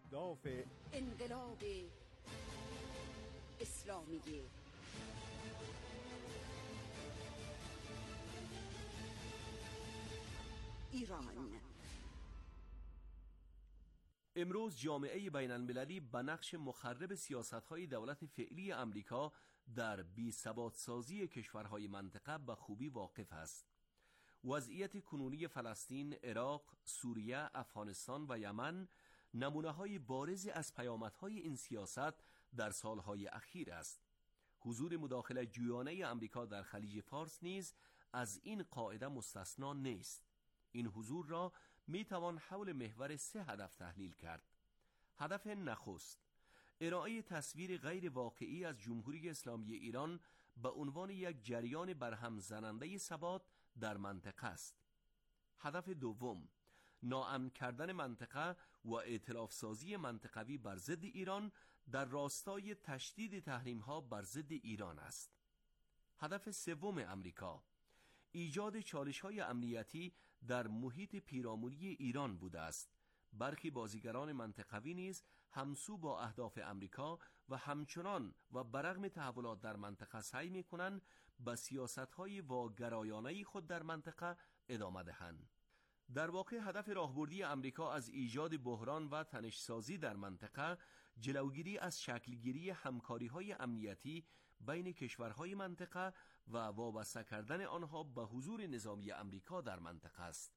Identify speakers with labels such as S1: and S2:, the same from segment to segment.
S1: اهداف
S2: انقلاب اسلامی ایران.
S3: امروز جامعه بین المللی به نقش مخرب سیاست‌های دولت فعلی امریکا در بی‌ثبات‌سازی کشورهای منطقه به خوبی واقف است. وضعیت کنونی فلسطین، عراق، سوریه، افغانستان و یمن نمونه‌های بارزی از پیامدهای این سیاست در سالهای اخیر است. حضور مداخله جویانه امریکا در خلیج فارس نیز از این قاعده مستثنا نیست. این حضور را می توان حول محور 3 هدف تحلیل کرد. هدف نخست، ارائه تصویر غیر واقعی از جمهوری اسلامی ایران به عنوان یک جریان برهم زننده ثبات در منطقه است. هدف دوم، ناامن کردن منطقه و ائتلاف سازی منطقوی بر ضد ایران در راستای تشدید تحریم‌ها بر ضد ایران است. هدف سوم امریکا، ایجاد چالش‌های امنیتی در محیط پیرامونی ایران بوده است. برخی بازیگران منطقوی نیز همسو با اهداف امریکا و همچنان و برغم تحولات در منطقه سعی می‌کنند به سیاست‌های واگرایانه خود در منطقه ادامه دهند. در واقع هدف راهبردی امریکا از ایجاد بحران و تنش‌سازی در منطقه، جلوگیری از شکلگیری همکاری‌های امنیتی بین کشورهای منطقه و وابسته کردن آنها به حضور نظامی امریکا در منطقه است.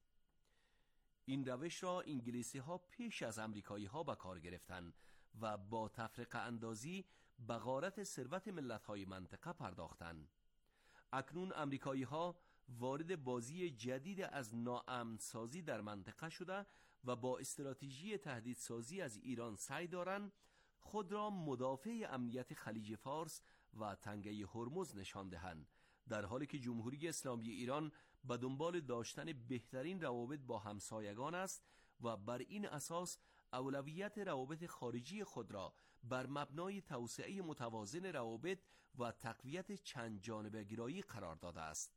S3: این روش را انگلیسی‌ها پیش از امریکایی‌ها به کار گرفتند و با تفرقه اندازی به غارت ثروت ملت‌های منطقه پرداختند. اکنون امریکایی‌ها وارد بازی جدید از ناامن‌سازی در منطقه شده و با استراتژی تهدیدسازی از ایران سعی دارند خود را مدافع امنیت خلیج فارس و تنگه هرمز نشان دهند، در حالی که جمهوری اسلامی ایران به دنبال داشتن بهترین روابط با همسایگان است و بر این اساس اولویت روابط خارجی خود را بر مبنای توسعه متوازن روابط و تقویت چند جانبه گرایی قرار داده است.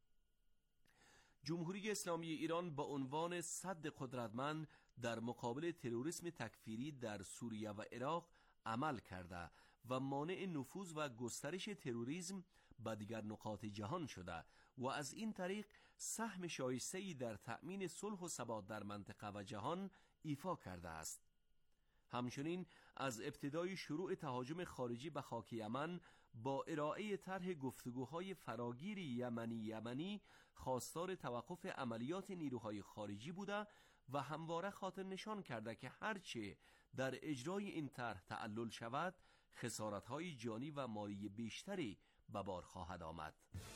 S3: جمهوری اسلامی ایران به عنوان سد قدرتمند در مقابل تروریسم تکفیری در سوریه و عراق عمل کرده و مانع نفوذ و گسترش تروریسم به دیگر نقاط جهان شده و از این طریق سهم شایسته‌ای در تأمین صلح و ثبات در منطقه و جهان ایفا کرده است. همچنین از ابتدای شروع تهاجم خارجی به خاک یمن با ارائه طرح گفتگوهای فراگیر یمنی خواستار توقف عملیات نیروهای خارجی بوده و همواره خاطر نشان کرده که هرچه در اجرای این طرح تعلل شود خسارت‌های جانی و مالی بیشتری به بار خواهد آمد.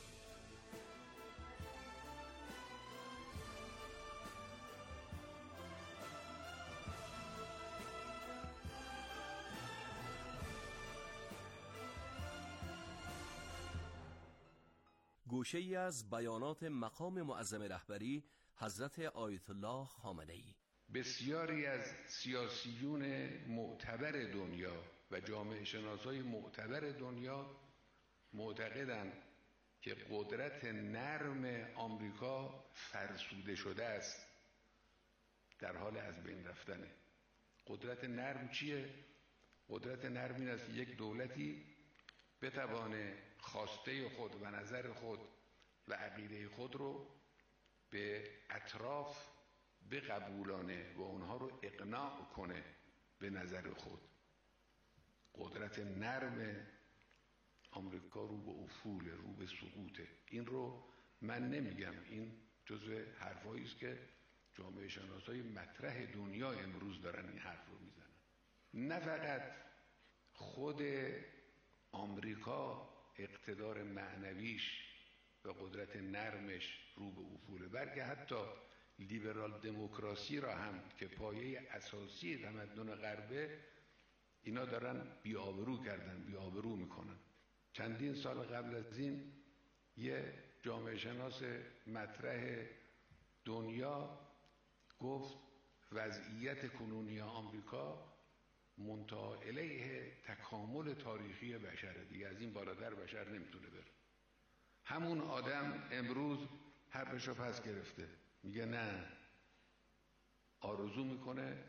S3: گوشه ای از بیانات مقام معظم رهبری حضرت آیت الله خامنه‌ای.
S4: بسیاری از سیاسیون معتبر دنیا و جامعه شناسای معتبر دنیا معتقدند که قدرت نرم آمریکا فرسوده شده است، در حال از بین رفتنه. قدرت نرم چیه؟ قدرت نرم این است یک دولتی بتوانه خواسته خود و نظر خود و عقیده خود رو به اطراف بقبولانه و اونها رو اقناع کنه به نظر خود. قدرت نرم آمریکا رو به افول، رو به سقوطه. این رو من نمیگم، این جزو حرفایی است که جامعه شناسای مطرح دنیا امروز دارن این حرف رو میزنن. نه فقط خود آمریکا اقتدار معنویش و قدرت نرمش رو به افوله، بلکه حتی لیبرال دموکراسی را هم که پایه اساسی تمدن غربه، اینا دارن بی‌آبرو کردن، بی‌آبرو میکنن. چندین سال قبل از این یه جامعه شناس مطرح دنیا گفت وضعیت کنونی آمریکا منتهی الیه تکامل تاریخی بشره، دیگه از این بالاتر بشر نمیتونه بره. همون آدم امروز حرفشو پس گرفته، میگه نه، آرزو میکنه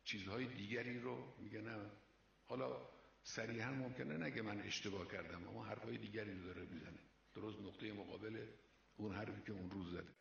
S4: چیزهای دیگری رو میگه نه. حالا صریحا ممکنه نگه من اشتباه کردم، اما حرفهای دیگری رو داره میزنه، درست نقطه مقابل اون حرفی که اون روز زده.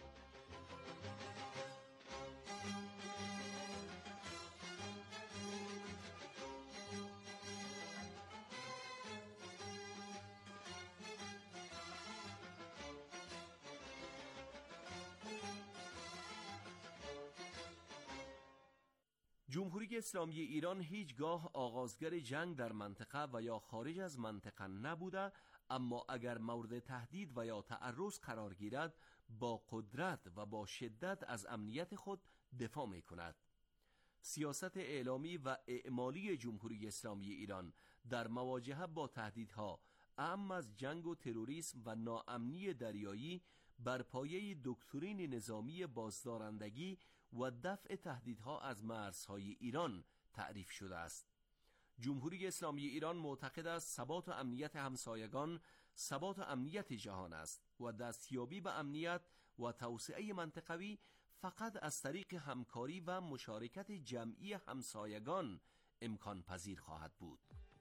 S3: جمهوری اسلامی ایران هیچگاه آغازگر جنگ در منطقه و یا خارج از منطقه نبوده، اما اگر مورد تهدید و یا تعرض قرار گیرد با قدرت و با شدت از امنیت خود دفاع می کند. سیاست اعلامی و اعمالی جمهوری اسلامی ایران در مواجهه با تهدیدها اعم از جنگ و تروریسم و ناامنی دریایی بر پایه دکترین نظامی بازدارندگی و دفع تهدیدها از مرزهای ایران تعریف شده است. جمهوری اسلامی ایران معتقد است ثبات و امنیت همسایگان ثبات و امنیت جهان است و دستیابی به امنیت و توسعه منطقوی فقط از طریق همکاری و مشارکت جمعی همسایگان امکان پذیر خواهد بود.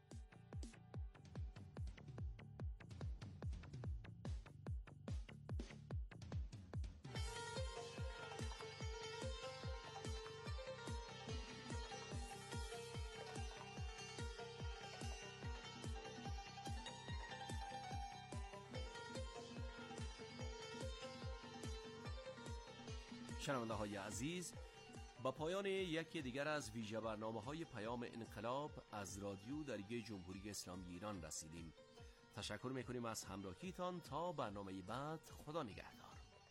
S3: شنونده های عزیز، با پایان یکی دیگر از ویژه برنامه‌های پیام انقلاب از رادیو دریای جمهوری اسلامی ایران رسیدیم. تشکر می‌کنیم از همراهیتان. تا برنامه بعد، خدا نگهدار.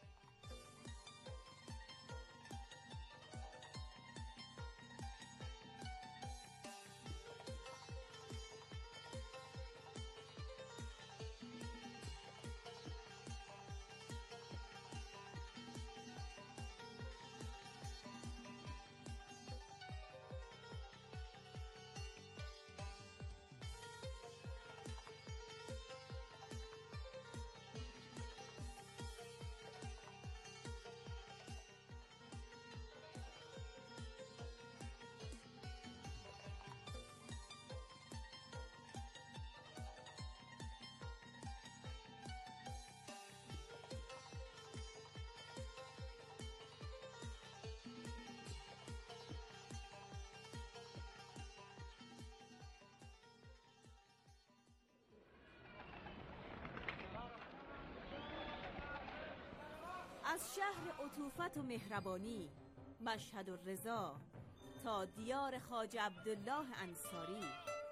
S1: از شهر عطوفت و مهربانی مشهد الرضا تا دیار خواجه عبدالله انصاری،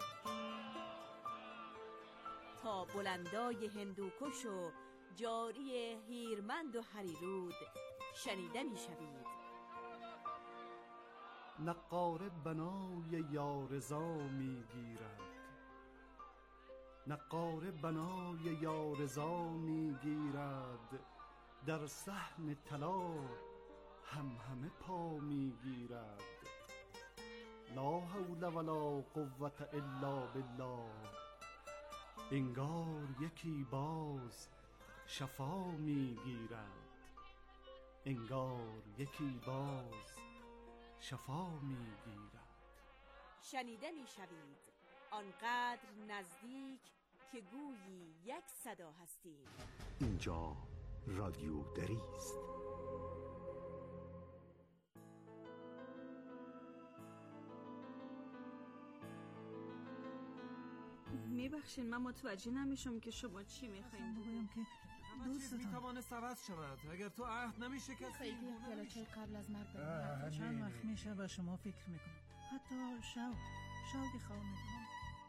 S1: تا بلندای هندوکش و جاری هیرمند و هریرود شنیده می شوید.
S5: نقاره بنای یارضا می گیرد، نقاره بنای یارضا می گیرد، در صحن طلا همه پا می گیرد. لا حول ولا قوة الا بالله، انگار یکی باز شفا می گیرد، انگار یکی باز شفا می گیرد.
S1: شنیده می شوید آنقدر نزدیک که گویی یک صدا هستید.
S6: اینجا رادیو دری است.
S7: میبخشین من متوجه نمیشم که شما چی میخواین.
S8: بگویم که دوستتان میتواند عوض شود اگر تو عهد نمیشکستی.
S9: خیلی اختلالات قبل از مرگ بریم.
S8: چند وقت میشه و شما فکر میکنم حتی شوقی خواه میکنم.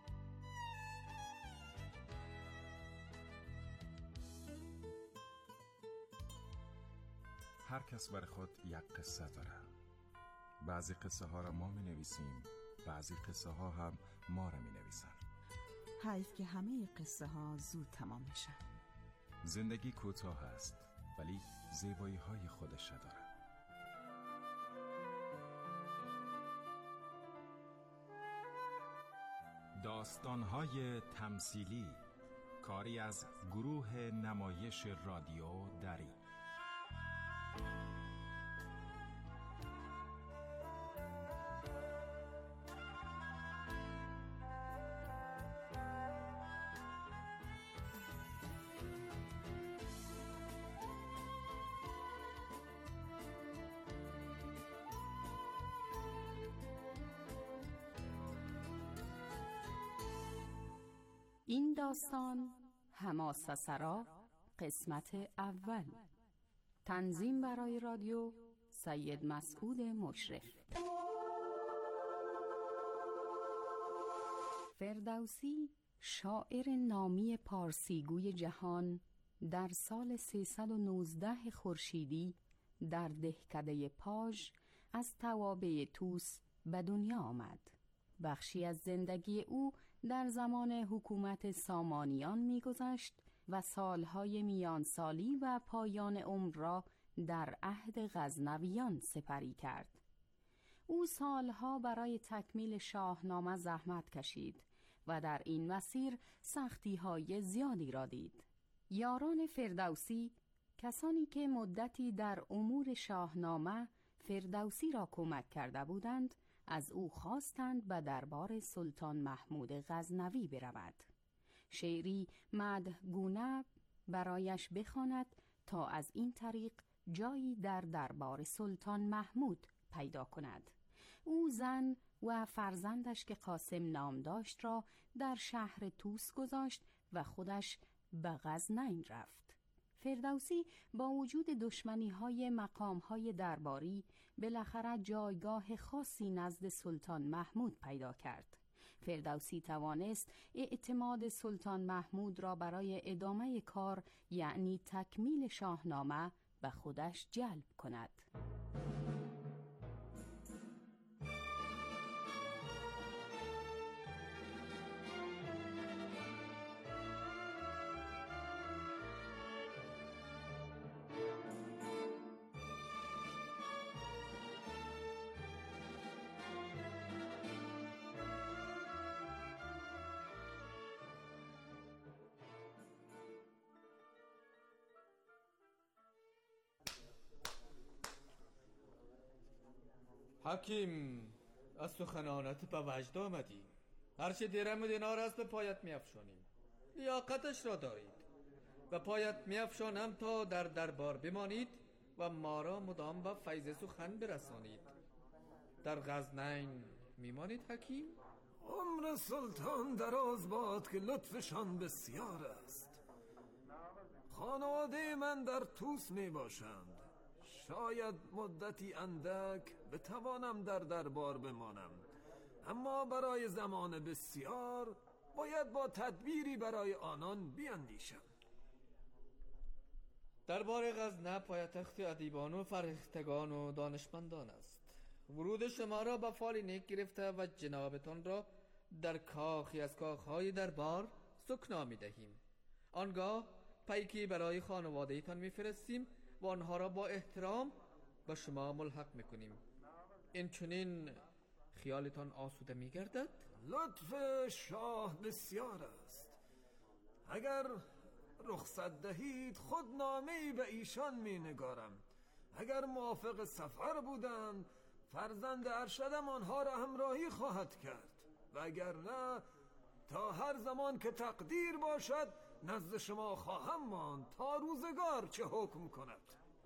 S10: هر کس برای خود یک قصه داره. بعضی قصه ها را ما می نویسیم، بعضی قصه ها هم ما را می نویسن.
S2: حیف که همه قصه ها زود تمام میشن.
S10: زندگی کوتاه است ولی زیبایی های خودش داره. داستان های تمثیلی، کاری از گروه نمایش رادیو دری.
S11: این داستان حماسه‌سرا قسمت اول. تنظیم برای رادیو سید مسعود مشرف. فردوسی شاعر نامی پارسیگوی جهان در سال 319 خورشیدی در دهکده پاژ از توابع طوس به دنیا آمد. بخشی از زندگی او در زمان حکومت سامانیان می‌گذشت و سالهای میانسالی و پایان عمر را در عهد غزنویان سپری کرد. او سالها برای تکمیل شاهنامه زحمت کشید و در این مسیر سختی‌های زیادی را دید. یاران فردوسی، کسانی که مدتی در امور شاهنامه فردوسی را کمک کرده بودند، از او خواستند به دربار سلطان محمود غزنوی برود. شعری مدحگونه برایش بخواند تا از این طریق جایی در دربار سلطان محمود پیدا کند. او زن و فرزندش که قاسم نام داشت را در شهر طوس گذاشت و خودش به غزنین رفت. فردوسی با وجود دشمنی‌های مقام‌های درباری بالاخره جایگاه خاصی نزد سلطان محمود پیدا کرد. فردوسی توانست اعتماد سلطان محمود را برای ادامه کار، یعنی تکمیل شاهنامه، به خودش جلب کند.
S12: حکیم، از سخنانت به وجد آمدیم. هرچه درم و دینار است به پایت می‌افشانیم. لیاقتش را دارید. به پایت می‌افشانم تا در دربار بمانید و ما را مدام به فیض سخن برسانید. در غزنین میمانید حکیم؟
S13: عمر سلطان دراز باد که لطفشان بسیار است. خانواده من در طوس می باشند. شاید مدتی اندک بتوانم در دربار بمانم، اما برای زمان بسیار باید با تدبیری برای آنان بیندیشم.
S12: دربار غزنه پایتخت ادیبان و فرهیختگان و دانشمندان است. ورود شما را به فال نیک گرفته و جنابتان را در کاخی از کاخهای دربار سکنا می دهیم. آنگاه پیکی برای خانواده تان می فرستیم و آنها را با احترام به شما ملحق میکنیم. این چنین خیالتان آسوده میگردد؟
S13: لطف شاه بسیار است. اگر رخصت دهید خود نامه‌ای به ایشان می نگارم. اگر موافق سفر بودند فرزند ارشدم آنها را همراهی خواهد کرد و اگر نه تا هر زمان که تقدیر باشد نزد شما خواهم ماند تا روزگار چه حکم کند.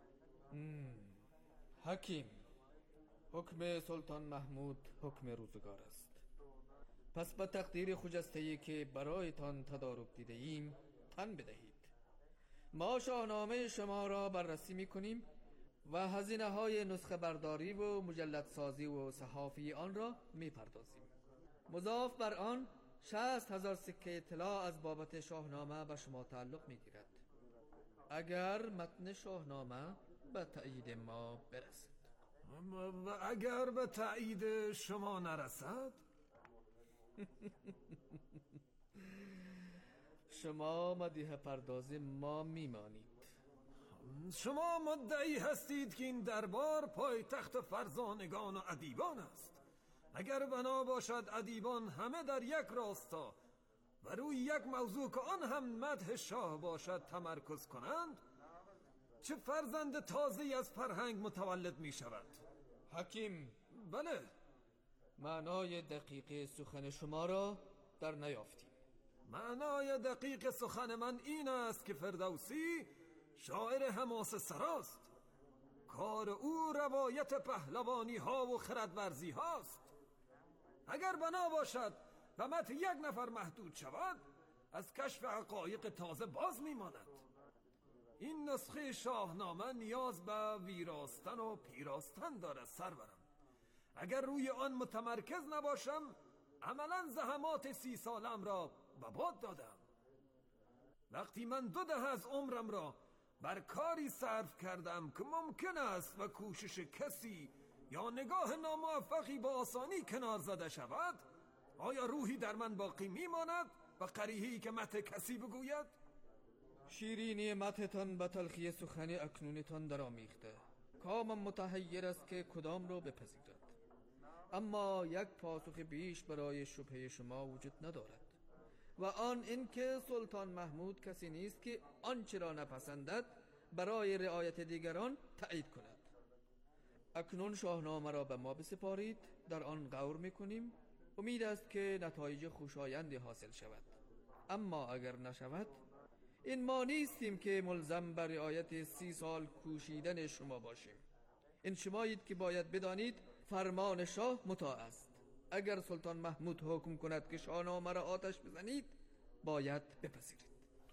S12: حکیم، حکم سلطان محمود حکم روزگار است. پس به تقدیر خجسته‌ای که برایتان تدارک دیده ایم تن بدهید. ما شاهنامه شما را بررسی می‌کنیم و هزینه‌های نسخه برداری و مجلد سازی و صحافی آن را می‌پردازیم. مضاف بر آن 60,000 سکه طلا از بابت شاهنامه به شما تعلق می‌گیرد. اگر متن شاهنامه به تأیید ما برسد.
S13: و اگر به تأیید شما نرسد؟
S12: شما مدیح پرداز ما میمانید.
S13: شما مدعی هستید که این دربار پایتخت فرزانگان و ادیبان است. اگر بنا باشد ادیبان همه در یک راستا و روی یک موضوع که آن هم مدح شاه باشد تمرکز کنند، چه فرزند تازه‌ای از فرهنگ متولد می شود؟
S12: حکیم،
S13: بله.
S12: معنای دقیق سخن شما را در نیافتیم.
S13: معنای دقیق سخن من این است که فردوسی شاعر حماسه سراست. کار او روایت پهلوانی ها و خردورزی هاست. اگر بنا باشد و مت یک نفر محدود شود، از کشف حقایق تازه باز میماند. این نسخه شاهنامه نیاز به ویراستن و پیراستن دارد سرورم. اگر روی آن متمرکز نباشم عملا زحمات 30 سالم را به باد دادم. وقتی من 2 دهه از عمرم را بر کاری صرف کردم که ممکن است و کوشش کسی یا نگاه ناموفقی با آسانی کنار زده شود، آیا روحی در من باقی میماند و قریحه‌ای که مت کسی بگوید؟
S12: شیرینی متتان به تلخی سخن اکنونتان درآمیخته. کامم متحیر است که کدام را بپذیرد، اما یک پاسخ بیش برای شبهه شما وجود ندارد و آن این که سلطان محمود کسی نیست که آنچه را نپسندد برای رعایت دیگران تایید کند. اکنون شاهنامه را به ما بسپارید، در آن غور میکنیم. امید است که نتایج خوشایندی حاصل شود، اما اگر نشود این ما نیستیم که ملزم بر رعایت 30 سال کوشیدن شما باشیم. این شمایید که باید بدانید فرمان شاه مطاع است. اگر سلطان محمود حکم کند که شاهنامه را آتش بزنید باید بپذیرید.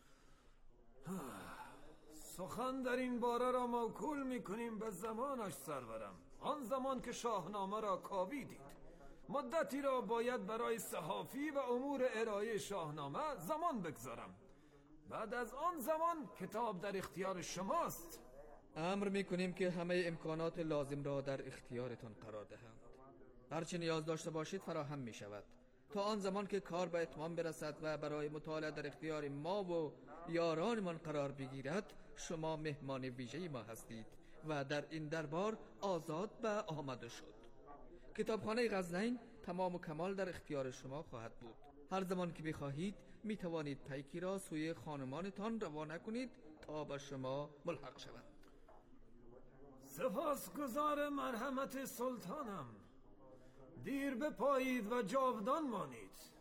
S13: سخن در این باره را موکول میکنیم به زمانش سرورم. آن زمان که شاهنامه را کاویدید. مدتی را باید برای صحافی و امور ارائه شاهنامه زمان بگذارم. بعد از آن زمان کتاب در اختیار شماست.
S12: امر میکنیم که همه امکانات لازم را در اختیارتان قرار دهند. هرچه نیاز داشته باشید فراهم می شود. تا آن زمان که کار به اتمام برسد و برای مطالعه در اختیار ما و یارانمان قرار بگیرد، شما مهمان ویژه ما هستید و در این دربار آزاد به آمده شد. کتابخانه غزنین تمام و کمال در اختیار شما خواهد بود. هر زمان که بخواهید می توانید پیکی را سوی خانمانتان روانه کنید تا به شما ملحق شوند.
S13: سپاسگزار مرحمت سلطانم. دیر بپایید و جاودان مانید.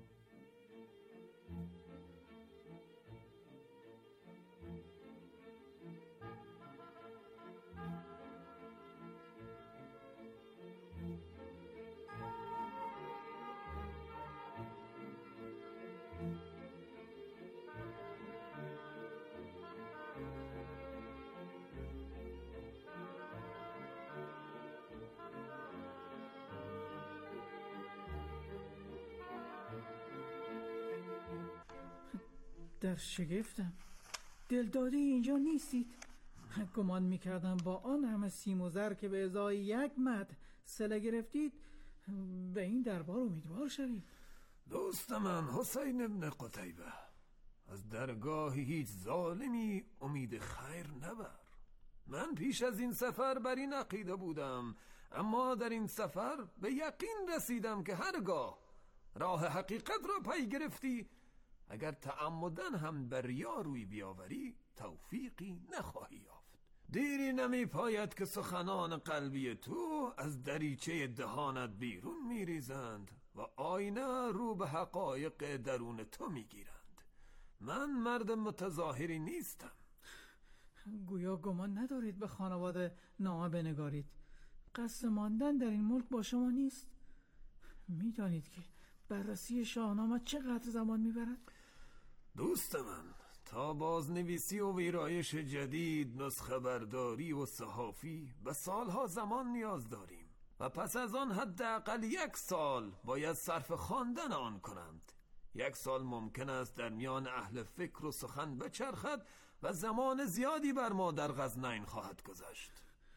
S8: در شگفتم. دلداده اینجا نیستید؟ گمان میکردم با آن همه سیم و زر که به ازای 1 مد صله گرفتید به این دربار امیدوار شوید.
S13: دوست من حسین ابن قتیبه، از درگاه هیچ ظالمی امید خیر نبر. من پیش از این سفر بر این عقیده بودم، اما در این سفر به یقین رسیدم که هرگاه راه حقیقت را پی گرفتی، اگر تعمدن هم بر ریا روی بیاوری توفیقی نخواهی یافت. دیری نمی پاید که سخنان قلبی تو از دریچه دهانت بیرون می ریزند و آینه رو به حقایق درون تو می گیرند. من مرد متظاهری نیستم.
S8: گویا گمان ندارید به خانواده نامه بنگارید. قصد ماندن در این ملک با شما نیست؟ می دانید که بررسی شاهنامه چقدر زمان می برد؟
S13: دوست من، تا بازنویسی و ویرایش جدید، نسخه برداری و صحافی به سالها زمان نیاز داریم و پس از آن حداقل 1 سال باید صرف خواندن آن کنند. 1 سال ممکن است در میان اهل فکر و سخن بچرخد و زمان زیادی بر ما در غزنین خواهد گذشت.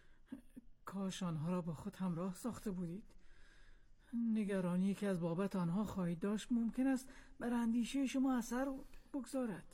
S8: کاش آنها را با خود همراه ساخته بودید. نگرانی که از بابت آنها خواهید داشت ممکن است بر اندیشه شما اثر بگذارد.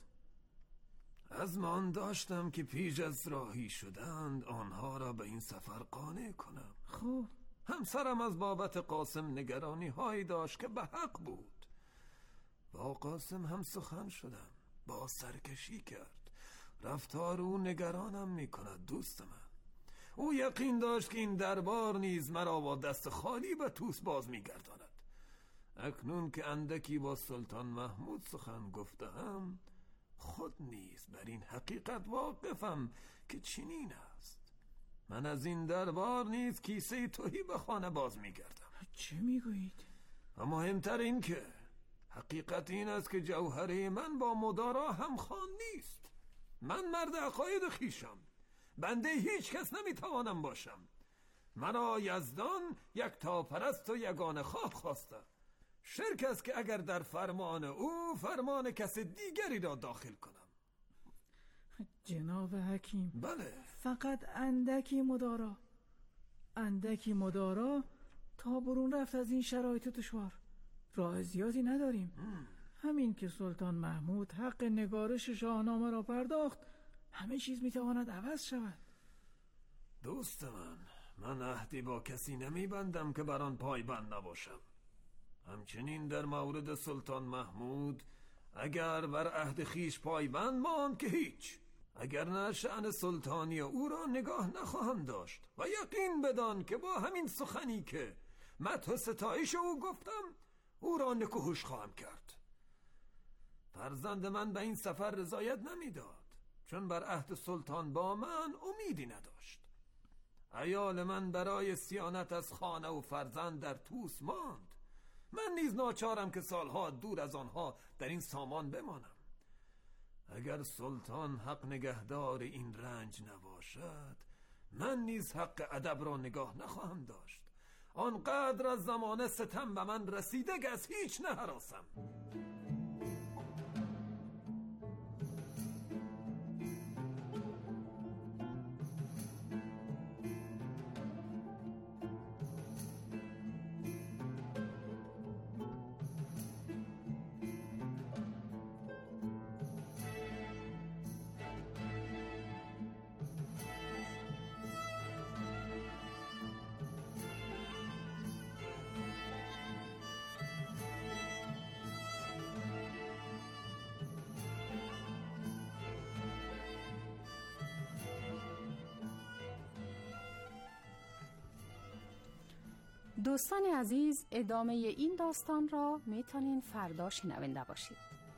S13: از من داشتم که پیش از راهی شدند آنها را به این سفر قانع کنم.
S8: خب
S13: همسرم از بابت قاسم نگرانی هایی داشت که به حق بود. با قاسم هم سخن شدم، با سرکشی کرد. رفتار او نگرانم می کند دوست من. او یقین داشت که این دربار نیز مرا با دست خالی به توس باز می گرداند. اکنون که اندکی با سلطان محمود سخن گفتم، خود نیز بر این حقیقت واقفم که چنین است. من از این دربار نیز کیسه تهی به خانه باز می گردم.
S8: چه می گویید؟
S13: و مهمتر این که حقیقت این است که جوهره من با مدارا همخوان نیست. من مرد عقاید خویشم، بنده هیچ کس نمیتوانم باشم. مرا یزدان یک تاپرست و یگانه خواه خواسته. شرک است که اگر در فرمان او فرمان کس دیگری را داخل کنم.
S8: جناب حکیم،
S13: بله،
S8: فقط اندکی مدارا تا برون رفت از این شرایط دشوار. راه زیادی نداریم. همین که سلطان محمود حق نگارش شاهنامه را پرداخت، همه چیز میتواند عوض شود.
S13: دوست من عهدی با کسی نمیبندم که بر آن پایبند نباشم. همچنین در مورد سلطان محمود اگر بر عهد خیش پایبند ماند که هیچ، اگر نه شأن سلطانی او را نگاه نخواهم داشت و یقین بدان که با همین سخنی که مدح و ستایش او گفتم او را نکوهش خواهم کرد. فرزند من به این سفر رضایت نمیداد، چون بر عهد سلطان با من امیدی نداشت. عیال من برای صیانت از خانه و فرزند در طوس ماند. من نیز ناچارم که سالها دور از آنها در این سامان بمانم. اگر سلطان حق نگهدار این رنج نباشد، من نیز حق ادب را نگاه نخواهم داشت. آنقدر از زمانه ستم به من رسیده که از هیچ نهراسم.
S11: دوستان عزیز، ادامه این داستان را میتونین فردا شنونده باشید.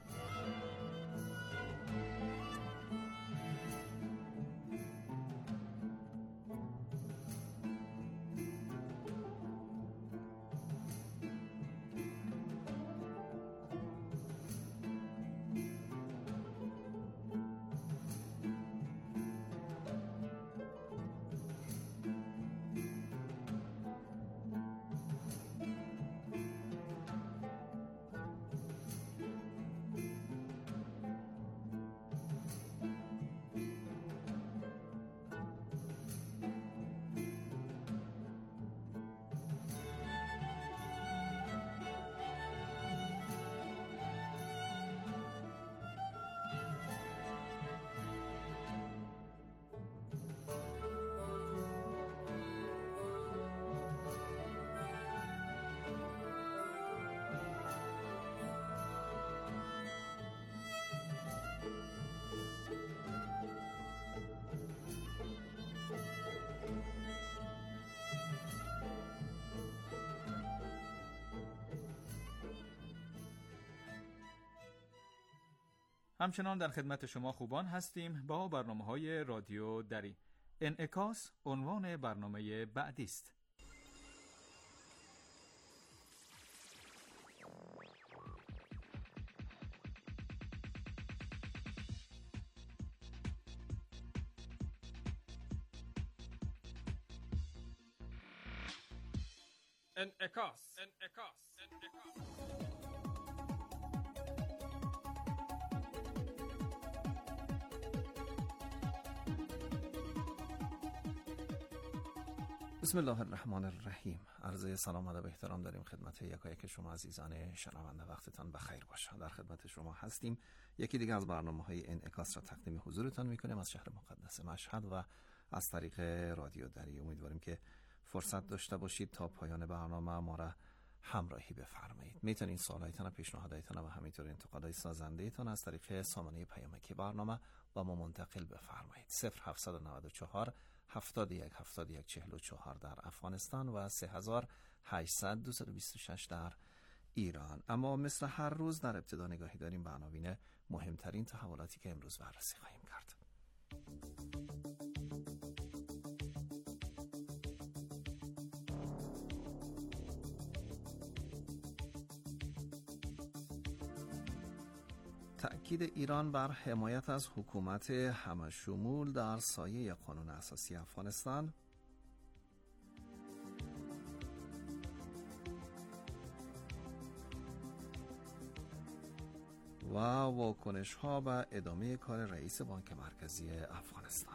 S14: همچنان در خدمت شما خوبان هستیم با برنامه‌های رادیو دری. انعکاس عنوان برنامه بعدی است.
S15: انعکاس.
S3: بسم الله الرحمن الرحیم. عرض سلام و ادب و احترام داریم خدمت یکایک شما عزیزان شنونده. وقتتان بخیر باشه. در خدمت شما هستیم. یکی دیگه از برنامه‌های انعکاس را تقدیم حضورتان می‌کنیم از شهر مقدس مشهد و از طریق رادیو دری. امیدواریم که فرصت داشته باشید تا پایان برنامه ما را همراهی بفرمایید. میتونید سوالایتان و پیشنهاداتتان و همینطور انتقادات سازنده‌تان از طریق سامانه پیامکی برنامه با ما منتقل بفرمایید. 0794 71 71 44 در افغانستان و 3800 226 در ایران. اما مثل هر روز در ابتدا نگاهی داریم به عناوین مهمترین تحولاتی که امروز بررسی خواهیم کرد.
S15: تأکید ایران بر حمایت از حکومت همه‌شمول در سایه قانون اساسی افغانستان، و واکنش‌ها به ادامه کار رئیس بانک مرکزی افغانستان.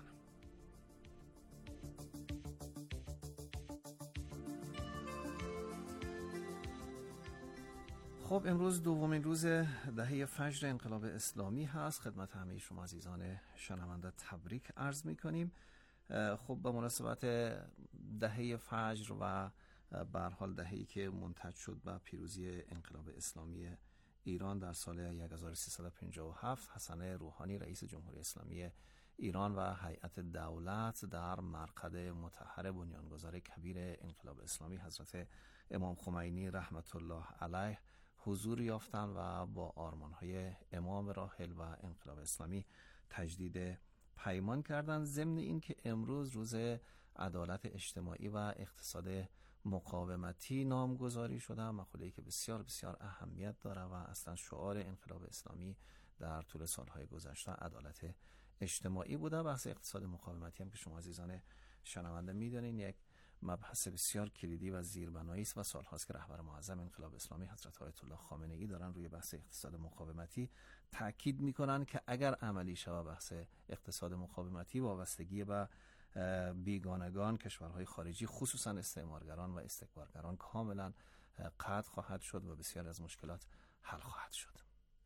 S15: خب امروز دومین روز دهه فجر انقلاب اسلامی هست. خدمت همه شما عزیزان شنونده تبریک عرض می‌کنیم. خب به مناسبت دهه فجر و به هر حال دهه‌ای که منتج شد به پیروزی انقلاب اسلامی ایران در سال 1357، حسن روحانی رئیس جمهوری اسلامی ایران و هیئت دولت در مرقد مطهر بنیانگذار کبیر انقلاب اسلامی حضرت امام خمینی رحمت الله علیه حضور یافتند و با آرمان‌های امام راحل و انقلاب اسلامی تجدید پیمان کردند. ضمن این که امروز روز عدالت اجتماعی و اقتصاد مقاومتی نامگذاری شده، مقوله‌ای که بسیار بسیار اهمیت داره و اصلا شعار انقلاب اسلامی در طول سالهای گذشته عدالت اجتماعی بوده. بحث اقتصاد مقاومتی هم که شما عزیزان شنونده میدونین یک مبحث بسیار کلیدی و زیربنایی است و سالهاست که رهبر معظم انقلاب اسلامی حضرت آیت الله خامنه‌ای دارن روی بحث اقتصاد مقاومتی تاکید میکنن که اگر عملی شود بحث اقتصاد مقاومتی وابستگی به بیگانگان، کشورهای خارجی، خصوصا استعمارگران و استکبارگران کاملا قطع خواهد شد و بسیار از مشکلات حل خواهد شد.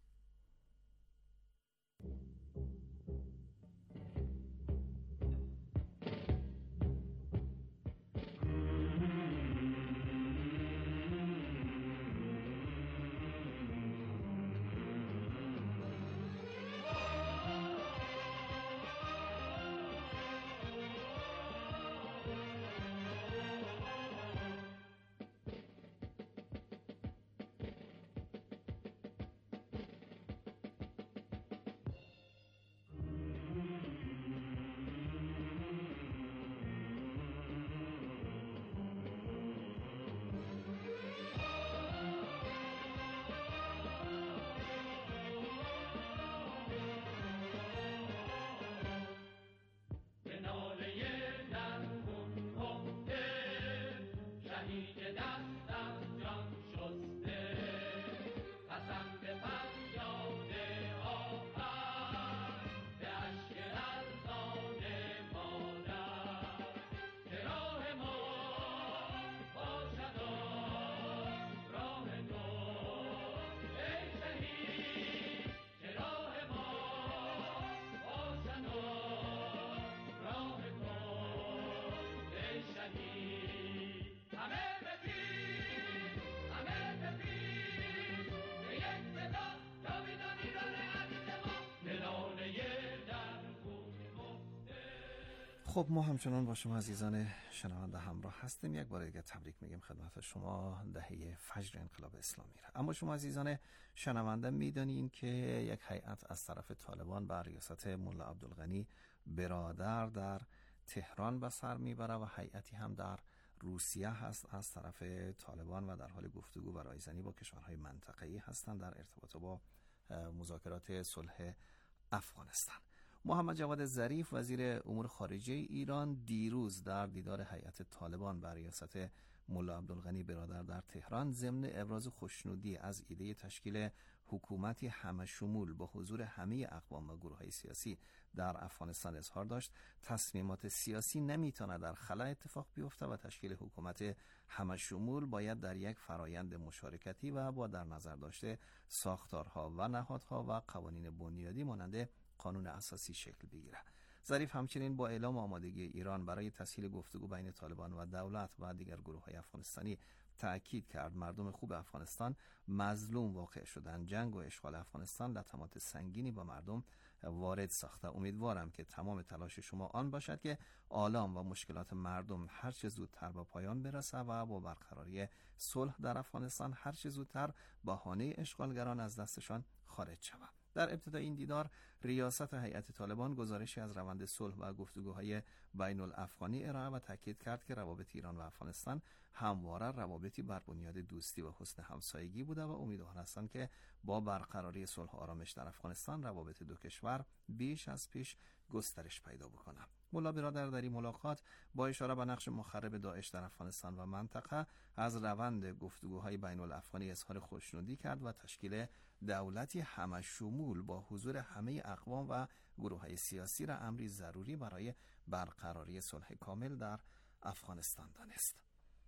S15: خب ما همچنان با شما عزیزان شنونده همراه هستیم. یک بار دیگه تبریک میگیم خدمت شما دهه فجر انقلاب اسلامی را. اما شما عزیزان شنونده میدونین که یک هیئت از طرف طالبان بر ریاست ملا عبدالغنی برادر در تهران به سر میبره و هیئتی هم در روسیه هست از طرف طالبان و در حال گفتگو و رایزنی با کشورهای منطقه‌ای هستند در ارتباط با مذاکرات صلح افغانستان. محمد جواد ظریف وزیر امور خارجه ایران دیروز در دیدار هیئت طالبان بر ریاست ملا عبدالغنی برادر در تهران ضمن ابراز خوشنودی از ایده تشکیل حکومتی همه‌شمول با حضور همه اقوام و گروه‌های سیاسی در افغانستان اظهار داشت تصمیمات سیاسی نمیتونه در خلا اتفاق بیفته و تشکیل حکومت همه‌شمول باید در یک فرایند مشارکتی و با در نظر داشته ساختارها و نهادها و قوانین بنیادی مانند قانون اساسی شکل بگیره. ظریف همچنین با اعلام آمادگی ایران برای تسهیل گفتگو بین طالبان و دولت و دیگر گروه‌های افغانستانی تأکید کرد مردم خوب افغانستان مظلوم واقع شدن. جنگ و اشغال افغانستان لطمات سنگینی با مردم وارد ساخته. امیدوارم که تمام تلاش شما آن باشد که آلام و مشکلات مردم هر چه زودتر به پایان برسه و با برقراری صلح در افغانستان هر چه زودتر بهانه اشغالگران از دستشان خارج شود. در ابتدای این دیدار ریاست هیئت طالبان گزارشی از روند صلح و گفتگوهای بین الافغانی ارائه و تاکید کرد که روابط ایران و افغانستان همواره روابطی بر بنیاد دوستی و حسن همسایگی بوده و امیدوار هستند که با برقراری صلح و آرامش در افغانستان روابط دو کشور بیش از پیش گسترش پیدا بکنه. ملا برادر در این ملاقات با اشاره به نقش مخرب داعش در افغانستان و منطقه از روند گفتگوهای بین الافغانی اظهار خوشنودی کرد و تشکیل دولتی همشمول با حضور همه اقوام و گروه‌های سیاسی را امری ضروری برای برقراری صلح کامل در افغانستان دانست.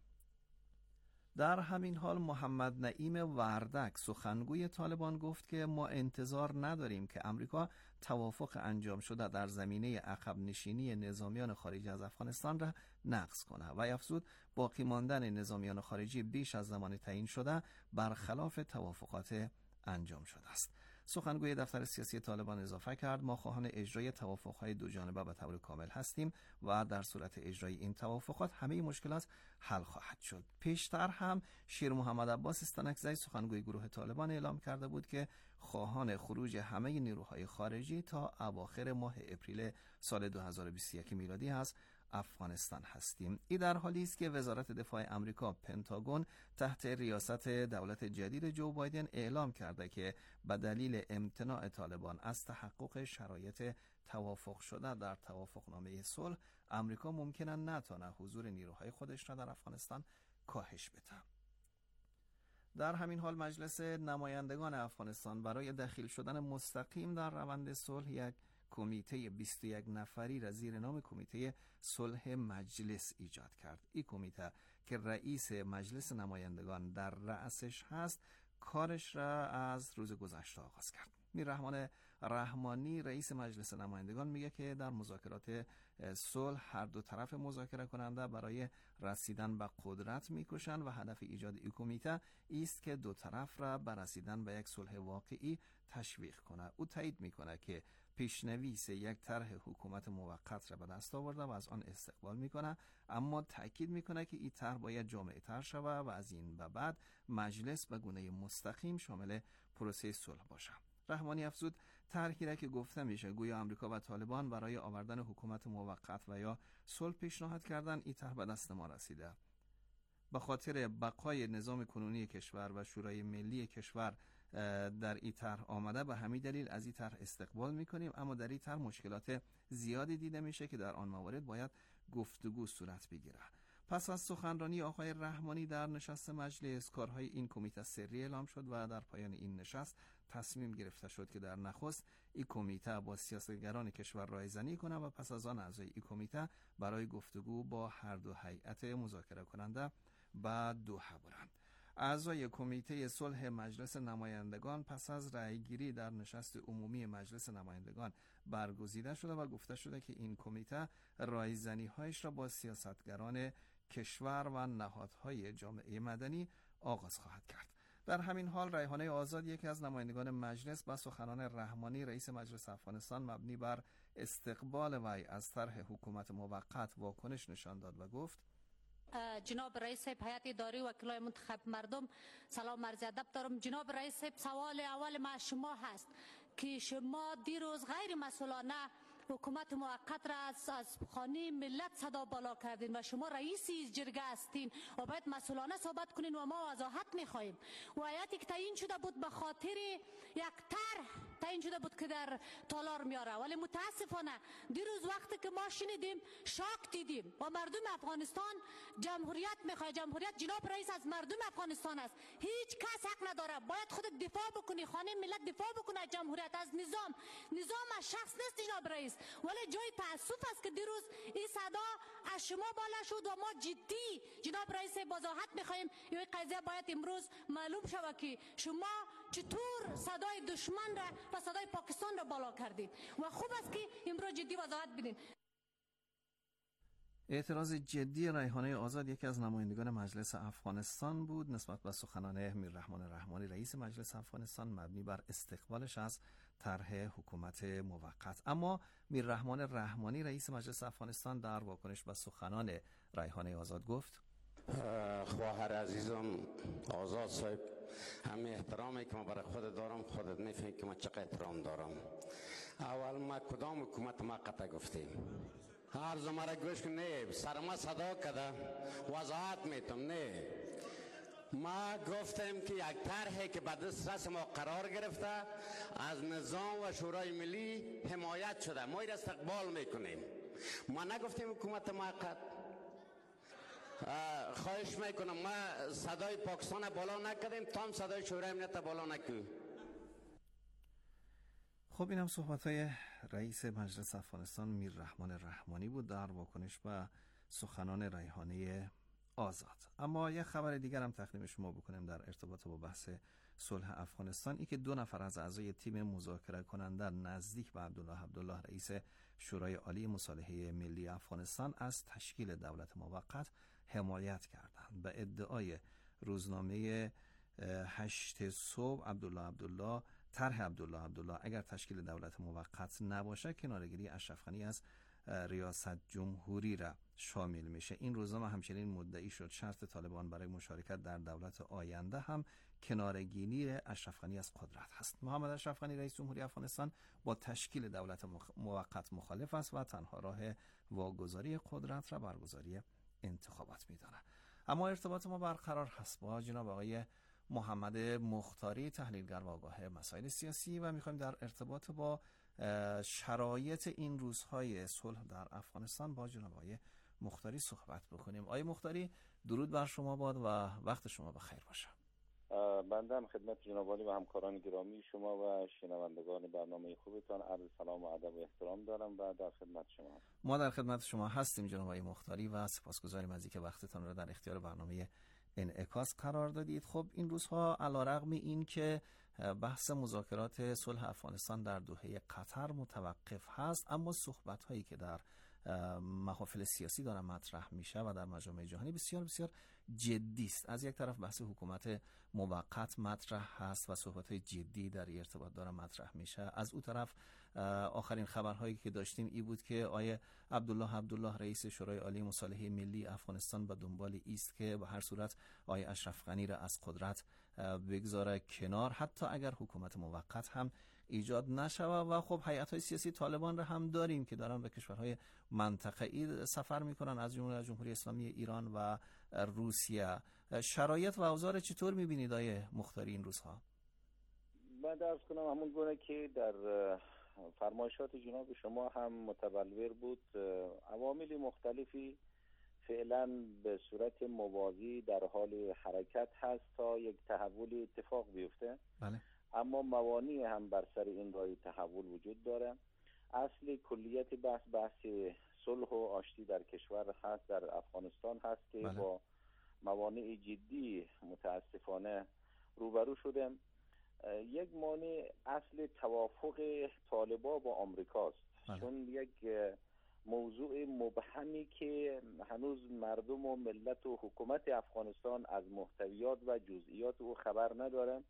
S15: در همین حال محمد نعیم وردک سخنگوی طالبان گفت که ما انتظار نداریم که امریکا توافق انجام شده در زمینه عقب نشینی نظامیان خارجی از افغانستان را نقض کنه و افزود باقی ماندن نظامیان خارجی بیش از زمان تعیین شده برخلاف توافقات انجام شده است. سخنگوی دفتر سیاسی طالبان اضافه کرد ما خواهان اجرای توافق‌های دو جانبه به طور کامل هستیم و در صورت اجرای این توافقات همه مشکلات حل خواهد شد. پیشتر هم شیر محمد عباس استانکزی سخنگوی گروه طالبان اعلام کرده بود که خواهان خروج همه نیروهای خارجی تا اواخر ماه اپریل سال 2021 میلادی از افغانستان هستیم. این در حالی است که وزارت دفاع آمریکا پنتاگون تحت ریاست دولت جدید جو بایدن اعلام کرده که به دلیل امتناع طالبان از تحقق شرایط توافق شده در توافقنامه صلح آمریکا ممکنه نتونه حضور نیروهای خودش را در افغانستان کاهش بده. در همین حال مجلس نمایندگان افغانستان برای دخیل شدن مستقیم در روند صلح یک کمیته 21 نفری را زیر نام کمیته صلح مجلس ایجاد کرد. این کمیته که رئیس مجلس نمایندگان در رأسش هست کارش را از روز گذشته آغاز کرد. میررحمان رحمانی رئیس مجلس نمایندگان میگه که در مذاکرات صلح هر دو طرف مذاکره کننده برای رسیدن به قدرت میکوشند و هدف ایجاد این کمیته است که دو طرف را به رسیدن به یک صلح واقعی تشویق کنه. او تایید میکنه که پیشنویس یک طرح حکومت موقت را به دست آورده و از آن استقبال میکنه، اما تاکید میکنه که این طرح باید جامع تر شود و از این به بعد مجلس به گونه مستقیم شامل پروسه صلح باشه. رحمانی افزود طرحی را که گفته میشه گویا آمریکا و طالبان برای آوردن حکومت موقت و یا صلح پیشنهاد کردن، این طرح به دست ما رسیده. به خاطر بقای نظام کنونی کشور و شورای ملی کشور در این طرح آمده، به همین دلیل از این طرح استقبال میکنیم، اما در این طرح مشکلات زیادی دیده میشه که در آن موارد باید گفتگو صورت بگیره. پس از سخنرانی آقای رحمانی در نشست مجلس کارهای این کمیته سری اعلام شد و در پایان این نشست تصمیم گرفته شد که در نخست این کمیته با سیاستگران کشور رایزنی کنه و پس از آن اعضای این کمیته برای گفتگو با هر دو هیئت مذاکره کننده به دوحه برند. اعضای کمیته صلح مجلس نمایندگان پس از رأیگیری در نشست عمومی مجلس نمایندگان برگزیده شده و گفته شده که این کمیته رایزنی‌هایش را با سیاستگران کشور و نهادهای جامعه مدنی آغاز خواهد کرد. در همین حال ریحانه آزاد یکی از نمایندگان مجلس با سخنان رحمانی رئیس مجلس افغانستان مبنی بر استقبال وی از طرح حکومت موقت واکنش نشان داد و گفت
S16: جناب رئیس هیئت اداری وکلای منتخب مردم سلام عرض ادب دارم. جناب رئیس سوال اول ما شما هست که شما دیروز غیر مسئولانه حکومت موقت را از خانه ملت صدا بالا کردین و شما رئیس جرگه هستین و باید مسئولانه صحبت کنین و ما وضاحت میخواهیم. و هیئتی که تعیین شده بود به خاطر یک طرح تعیین شده بود که در تالار میاره، ولی متاسفانه دیروز وقتی که ما شنیدیم شاک دیدیم و مردم افغانستان جمهوریت میخواد. جمهوریت جناب رئیس از مردم افغانستان است، هیچ کس حق نداره. باید خودت دفاع بکنی، خانه ملت دفاع بکنه از جمهوریت، از نظام از شخص نیست جناب رئیس. ولی جای تاسف است که دیروز این صدا از شما بالا شد و ما جدی جناب رئیس وضاحت میخواهیم. این قضیه باید امروز معلوم شود که شما چطور صدای دشمن را و صدای پاکستان را بالا کردید و خوب است که امروز جدی وضاحت بدین.
S15: اعتراض جدی ریحانه آزاد یکی از نمایندگان مجلس افغانستان بود نسبت به سخنان میررحمان رحمانی رئیس مجلس افغانستان مبنی بر استقبالش از طرح حکومت موقت. اما میررحمان رحمانی رئیس مجلس افغانستان در واکنش به سخنان ریحانه آزاد گفت
S17: خواهر عزیزم آزاد صاحب، همه احترامی که ما برای خود دارم خودت میفهمی که ما چقدر احترام دارم. اول ما کدام حکومت موقت گفتیم؟ عرض مرا گوش کن. نه سرما صدا کده وضاحت میتم. نه ما گفتم که یک طرحی که به دسترس ما قرار گرفته از نظام و شورای ملی حمایت شده، ما این استقبال میکنیم. ما نگفتیم حکومت موقت. خواهش میکنم ما صدای پاکستان بالا نکردیم، تا صدای شورای امنیت بالا نکنیم.
S15: خب اینم صحبت‌های رئیس مجلس افغانستان میر رحمان رحمانی بود در واکنش به سخنان ریحانه آزاد. اما یک خبر دیگر هم تقدیم شما بکنیم در ارتباط با بحث صلح افغانستان، ای که 2 نفر از اعضای تیم مذاکره کننده نزدیک به عبدالله رئیس شورای عالی مصالحه ملی افغانستان از تشکیل دولت موقت حمایت کردند. به ادعای روزنامه 8 صبح عبدالله طرح عبدالله اگر تشکیل دولت موقت نباشه کنارگیری اشرف غنی از ریاست جمهوری را شامل میشه. این روزنامه همچنین مدعی شد شرط طالبان برای مشارکت در دولت آینده هم کنارگیری اشرف غنی از قدرت هست. محمد اشرف غنی رئیس جمهوری افغانستان با تشکیل دولت موقت مخالف است و تنها راه واگذاری قدرت را برگزاری انتخابات میدانه. اما ارتباط ما برقرار هست با جناب آقای محمد مختاری، تحلیلگر و آگاه مسائل سیاسی، و میخوایم در ارتباط با شرایط این روزهای صلح در افغانستان با جناب آقای مختاری صحبت بکنیم. آقای مختاری درود بر شما باد و وقت شما بخیر باشه.
S18: بنده هم خدمت جناب عالی و همکاران گرامی شما و شنوندگان برنامه خوبتان عرض سلام و ادب و احترام دارم و در خدمت شما هستم.
S15: ما در خدمت شما هستیم جناب آقای مختاری و سپاسگزاریم از اینکه وقتتان را در اختیار برنامه انعکاس قرار دادید. خب این روزها علیرغم این که بحث مذاکرات صلح افغانستان در دوحه قطر متوقف هست، اما صحبت هایی که در محافل سیاسی داره مطرح میشه و در مجامع جهانی بسیار بسیار جدی است. از یک طرف بحث حکومت موقت مطرح هست و صحبت های جدی در ارتباط داره مطرح میشه. از اون طرف آخرین خبرهایی که داشتیم ای بود که آیه عبدالله رئیس شورای عالی مصالحه ملی افغانستان به دنبال است که به هر صورت آیه اشرف غنی را از قدرت بگذاره کنار، حتی اگر حکومت موقت هم ایجاد نشود. و خب هیئت‌های سیاسی طالبان را هم داریم که دارن به کشورهای منطقه‌ای سفر میکنن، از جمله جمهوری اسلامی ایران و روسیه. شرایط و اوضاع چطور میبینید آقای مختاری این روزها؟
S18: من درس کنم همون گونه که در فرمایشات جناب شما هم متبلور بود، عوامل مختلفی فعلا به صورت موازی در حال حرکت هست تا یک تحول اتفاق بیفته.
S15: بله.
S18: اما موانعی هم بر سر این راه تحول وجود داره. اصل کلیت بحث صلح و آشتی در کشور هست، در افغانستان هست که
S15: بله.
S18: با موانع جدی متاسفانه روبرو شده. یک مانع اصل توافق طالبان با آمریکاست.
S15: بله.
S18: چون یک موضوع مبهمی که هنوز مردم و ملت و حکومت افغانستان از محتویات و جزئیات او خبر نداره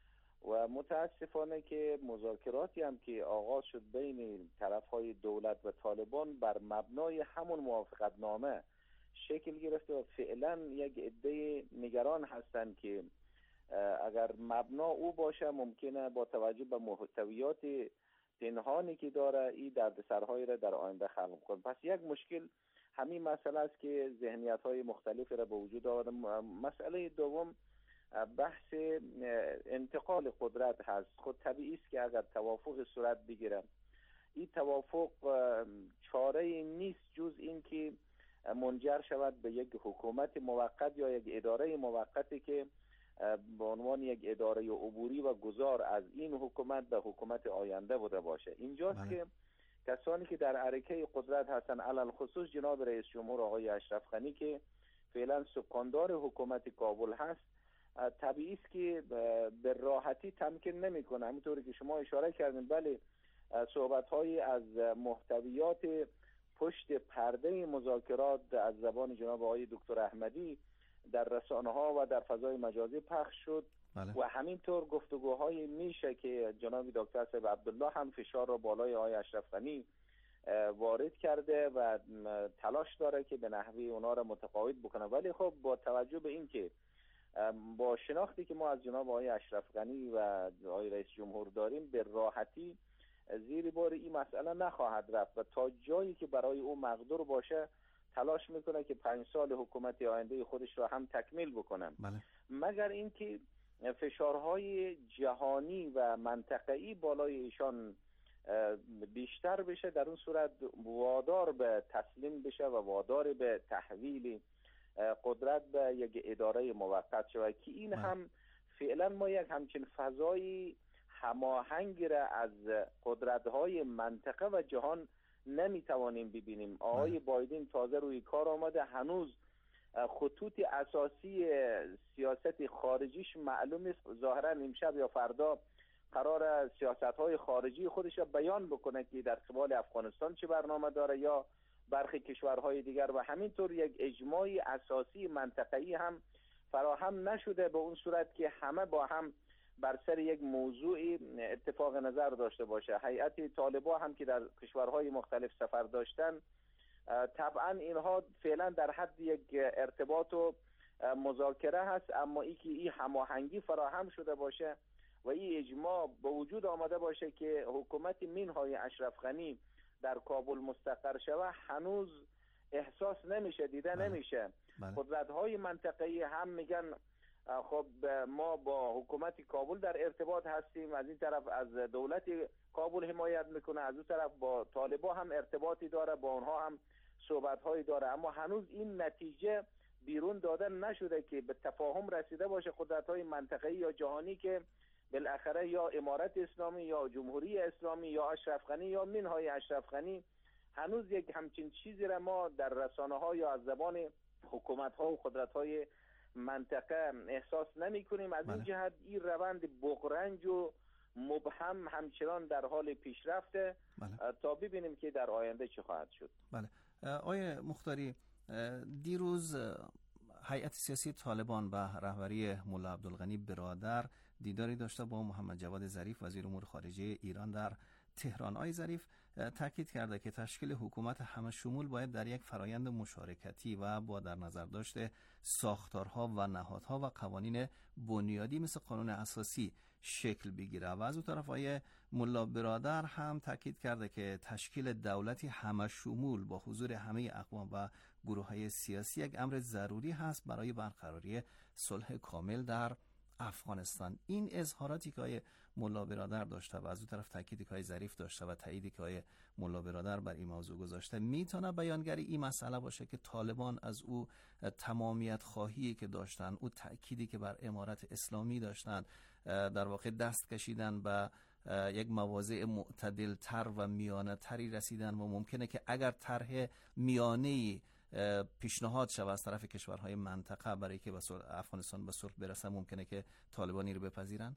S18: و متاسفانه که مذاکراتی هم که آغاز شد بین طرفهای دولت و طالبان بر مبنای همون موافقت نامه شکل گرفته و فعلا یک عده نگران هستند که اگر مبنا او باشه ممکنه با توجه به محتویات پنهانی که داره این دردسرهایی را در آینده خلق کنه. پس یک مشکل همین مسئله است که ذهنیت‌های مختلفی را به وجود آورده. مسئله دوم بحث انتقال قدرت هست. خود طبیعی است که اگر توافق صورت بگیره، این توافق چاره نیست جز این که منجر شود به یک حکومت موقت یا یک اداره موقتی که به عنوان یک اداره عبوری و گذار از این حکومت به حکومت آینده بوده باشه. اینجاست که کسانی که در عرکه قدرت هستن، علل خصوص جناب رئیس جمهور آقای اشرف غنی که فعلا سکاندار حکومت کابل هست، طبیعی است که به راحتی تمکین نمیکنه. همونطوری که شما اشاره کردین، بله صحبت‌های از محتویات پشت پرده مذاکرات از زبان جناب آقای دکتر احمدی در رسانه‌ها و در فضای مجازی پخش شد.
S15: بله.
S18: و همینطور گفتگوهای میشه که جناب دکتر صاحب عبدالله هم فشار را بالای آقای اشرف غنی وارد کرده و تلاش داره که به نحوی اونا را متقاعد بکنه. ولی خب با توجه به این که با شناختی که ما از جناب آقای اشرف غنی و آقای رئیس جمهور داریم، به راحتی زیر بار این مسئله نخواهد رفت و تا جایی که برای او مقدور باشه تلاش میکنه که 5 سال حکومت آینده خودش را هم تکمیل بکنن. مگر اینکه فشارهای جهانی و منطقه‌ای بالای ایشان بیشتر بشه، در اون صورت وادار به تسلیم بشه و وادار به تحویل قدرت به یک اداره موقت شود که این هم فعلا ما یک همچین فضای هماهنگ را از قدرت‌های منطقه و جهان نمیتوانیم ببینیم. آقای بایدن تازه روی کار آمده، هنوز خطوط اساسی سیاست خارجیش معلوم نیست. ظاهرا امشب یا فردا قرار سیاست‌های خارجی خودش را بیان بکنه که در قبال افغانستان چه برنامه داره یا برخی کشورهای دیگر، و همینطور یک اجماع اساسی منطقه‌ای هم فراهم نشده به اون صورت که همه با هم بر سر یک موضوع اتفاق نظر داشته باشه. هیئت طالبان هم که در کشورهای مختلف سفر داشتن، طبعا اینها فعلا در حد یک ارتباط و مذاکره هست، اما این هماهنگی فراهم شده باشه و این اجماع به وجود آمده باشه که حکومت مینهای اشرف غنی در کابل مستقر شود، هنوز احساس نمیشه، دیده نمیشه. قدرت‌های منطقه‌ای هم میگن خب ما با حکومت کابل در ارتباط هستیم، از این طرف از دولت کابل حمایت میکنه، از اون طرف با طالبان هم ارتباطی داره، با اونها هم صحبت‌هایی داره، اما هنوز این نتیجه بیرون داده نشده که به تفاهم رسیده باشه قدرت‌های منطقه‌ای یا جهانی که بالاخره یا امارت اسلامی یا جمهوری اسلامی یا اشرف غنی یا منهای اشرف غنی. هنوز یک همچین چیزی را ما در رسانه‌ها یا از زبان حکومت‌ها و قدرت‌های منطقه احساس نمی‌کنیم. از این جهت این روند بغرنج و مبهم همچنان در حال پیشرفته تا ببینیم که در آینده چه خواهد شد.
S15: بله. آقای مختاری، دیروز هیئت سیاسی طالبان به رهبری ملا عبدالغنی برادر دیداری داشته با محمد جواد ظریف وزیر امور خارجه ایران در تهران. آقای ظریف تاکید کرده که تشکیل حکومت همه شمول باید در یک فرایند مشارکتی و با در نظر داشته ساختارها و نهادها و قوانین بنیادی مثل قانون اساسی شکل بگیره. و از اون طرف آقای ملا برادر هم تاکید کرده که تشکیل دولتی همه شمول با حضور همه اقوام و گروه‌های سیاسی یک امر ضروری هست برای برقراری صلح کامل در افغانستان. این اظهاراتی که آقای ملا برادر داشته و از اون طرف تاکیدی که آقای ظریف داشته و تاییدی که آقای ملا برادر بر این موضوع گذاشته، میتونه بیانگری این مسئله باشه که طالبان از او تمامیت خواهی که داشتن، او تأکیدی که بر امارت اسلامی داشتن، در واقع دست کشیدن به یک مواضع معتدل تر و میانه تری رسیدن و ممکنه که اگر طرح میانه‌ای پیشنهاد شود از طرف کشورهای منطقه برای که افغانستان به صلح برسه، ممکنه که طالبانی رو بپذیرن؟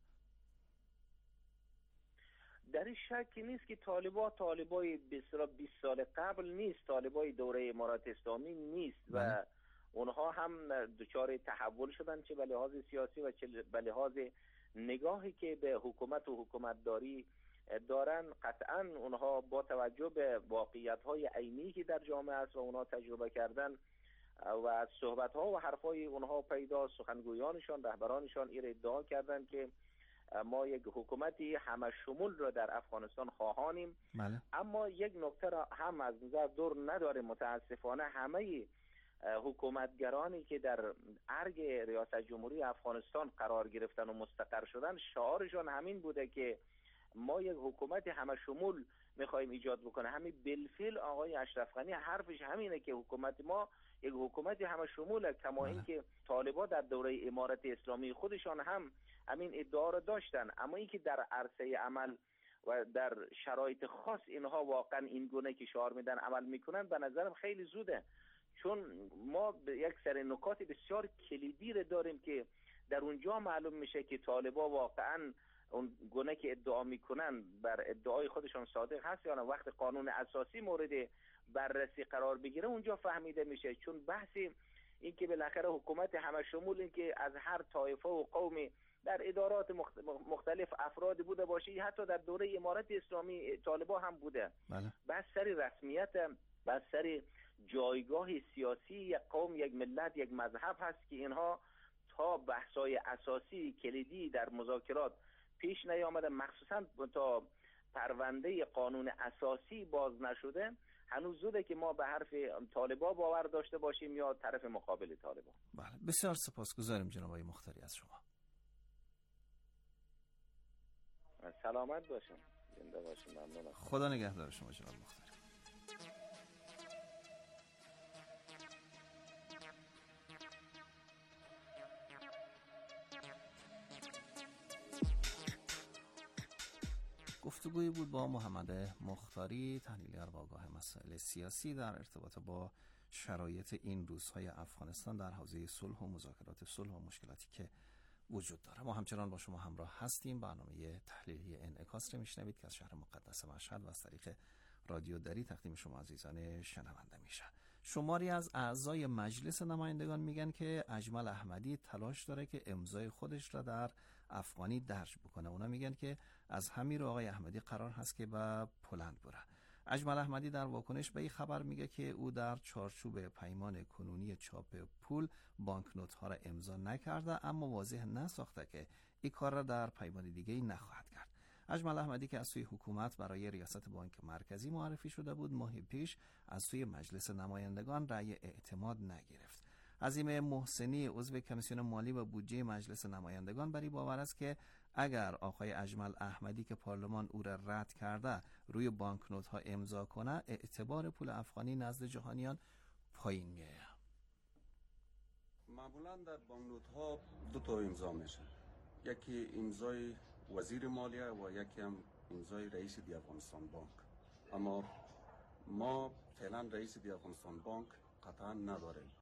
S18: در این شکی نیست که طالبای 20 سال قبل نیست، طالبای دوره امارات اسلامی نیست و اونها هم دچار تحول شدن، چه به لحاظ سیاسی و چه به لحاظ نگاهی که به حکومت و حکومتداری دارن. قطعا اونها با توجه به واقعیت‌های عینی که در جامعه است و اونها تجربه کردن و از صحبت‌ها و حرف‌های اونها پیدا، سخنگویانشان، رهبرانشان این ادعا کردن که ما یک حکومتی همه شمول را در افغانستان خواهانیم. اما یک نکته را هم از نظر دور نداره، متاسفانه همه حکومتگرانی که در ارگ ریاست جمهوری افغانستان قرار گرفتن و مستقر شدن، شعارشان همین بوده که ما یک حکومت همه شمول میخوایم ایجاد بکنه. همین بالفعل آقای اشرف غنی حرفش همینه که حکومت ما یک حکومت همه شموله، کما اینکه طالبان در دوره امارت اسلامی خودشان هم همین ادعا رو داشتن. اما اینکه در عرصه عمل و در شرایط خاص اینها واقعا این گونه که شعار میدن عمل میکنن، به نظرم خیلی زوده، چون ما یک سری نکات بسیار کلیدی رو داریم که در اونجا معلوم میشه که طالبان واقعا اون گونه که ادعا میکنن بر ادعای خودشان صادق هست یا نه. وقت قانون اساسی مورد بررسی قرار بگیره اونجا فهمیده میشه، چون بحث این که بالاخره حکومت همه شمول، این که از هر طایفه و قومی در ادارات مختلف افراد بوده باشه، حتی در دوره امارت اسلامی طالبان هم بوده. بحث سر رسمیت، بحث سر جایگاه سیاسی یک قوم، یک ملت، یک مذهب هست که اینها تا بحث‌های اساسی کلیدی در مذاکرات پیش نیامده، مخصوصا تا پرونده قانون اساسی باز نشده، هنوز زوده که ما به حرف طالبا باور داشته باشیم یا طرف مقابل طالبا.
S15: بله، بسیار سپاسگزاریم جناب آقای مختاری از شما.
S18: سلامت باشین، زنده باشین. ممنونم.
S15: خدا نگهدار شما جناب مختاری. گفتگویی بود با محمد مختاری، تحلیلگر با آگاه مسائل سیاسی در ارتباط با شرایط این روزهای افغانستان در حوزه صلح و مذاکرات صلح و مشکلاتی که وجود داره. ما همچنان با شما همراه هستیم. برنامه تحلیلی انعکاس رو میشنوید که از شهر مقدس مشهد و از طریق رادیو دری تقدیم شما عزیزان شنونده میشه. شماری از اعضای مجلس نمایندگان میگن که اجمل احمدی تلاش داره که امضای خودش را در افغانی درج بکنه. اونا میگن که از همین رو آقای احمدی قرار هست که به پولند بره. اجمل احمدی در واکنش به این خبر میگه که او در چارچوب پیمان کنونی چاپ پول بانکنوت ها را امضا نکرده، اما واضح نساخته که این کار را در پیمان دیگه نخواهد کرد. اجمل احمدی که از سوی حکومت برای ریاست بانک مرکزی معرفی شده بود، ماهی پیش از سوی مجلس نمایندگان رأی اعتماد نگرفت. عظیم محسنی عضو کمیسیون مالی و بودجه مجلس نمایندگان بر این باور است که اگر آقای اجمل احمدی که پارلمان او را رد کرده روی بانکنوت ها امضا کنه، اعتبار پول افغانی نزد جهانیان پایین میاد.
S10: معمولا در بانکنوت ها دو تا امضا میشه، یکی امضای وزیر مالیه و یکی هم امضای رئیس دی افغانستان بانک. اما ما فعلا رئیس دی افغانستان بانک قطعا نداریم.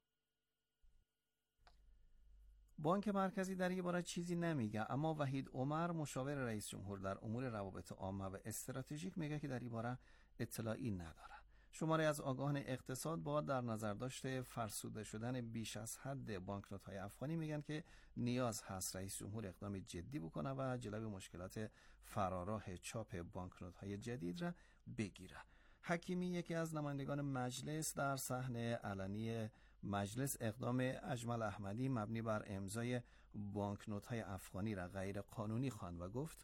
S15: بانک مرکزی در این باره چیزی نمیگه، اما وحید عمر مشاور رئیس جمهور در امور روابط عامه و استراتژیک میگه که در این باره اطلاعی نداره. شماری از آگاهان اقتصاد با در نظر داشته فرسوده شدن بیش از حد بانکنوت های افغانی میگن که نیاز هست رئیس جمهور اقدام جدی بکنه و جلوی مشکلات فراراه چاپ بانکنوت های جدید را بگیره. حکیمی یکی از نمایندگان مجلس در صحنه علنی مجلس اقدام اجمل احمدی مبنی بر امضای بانکنوت های افغانی را غیر قانونی خواند و گفت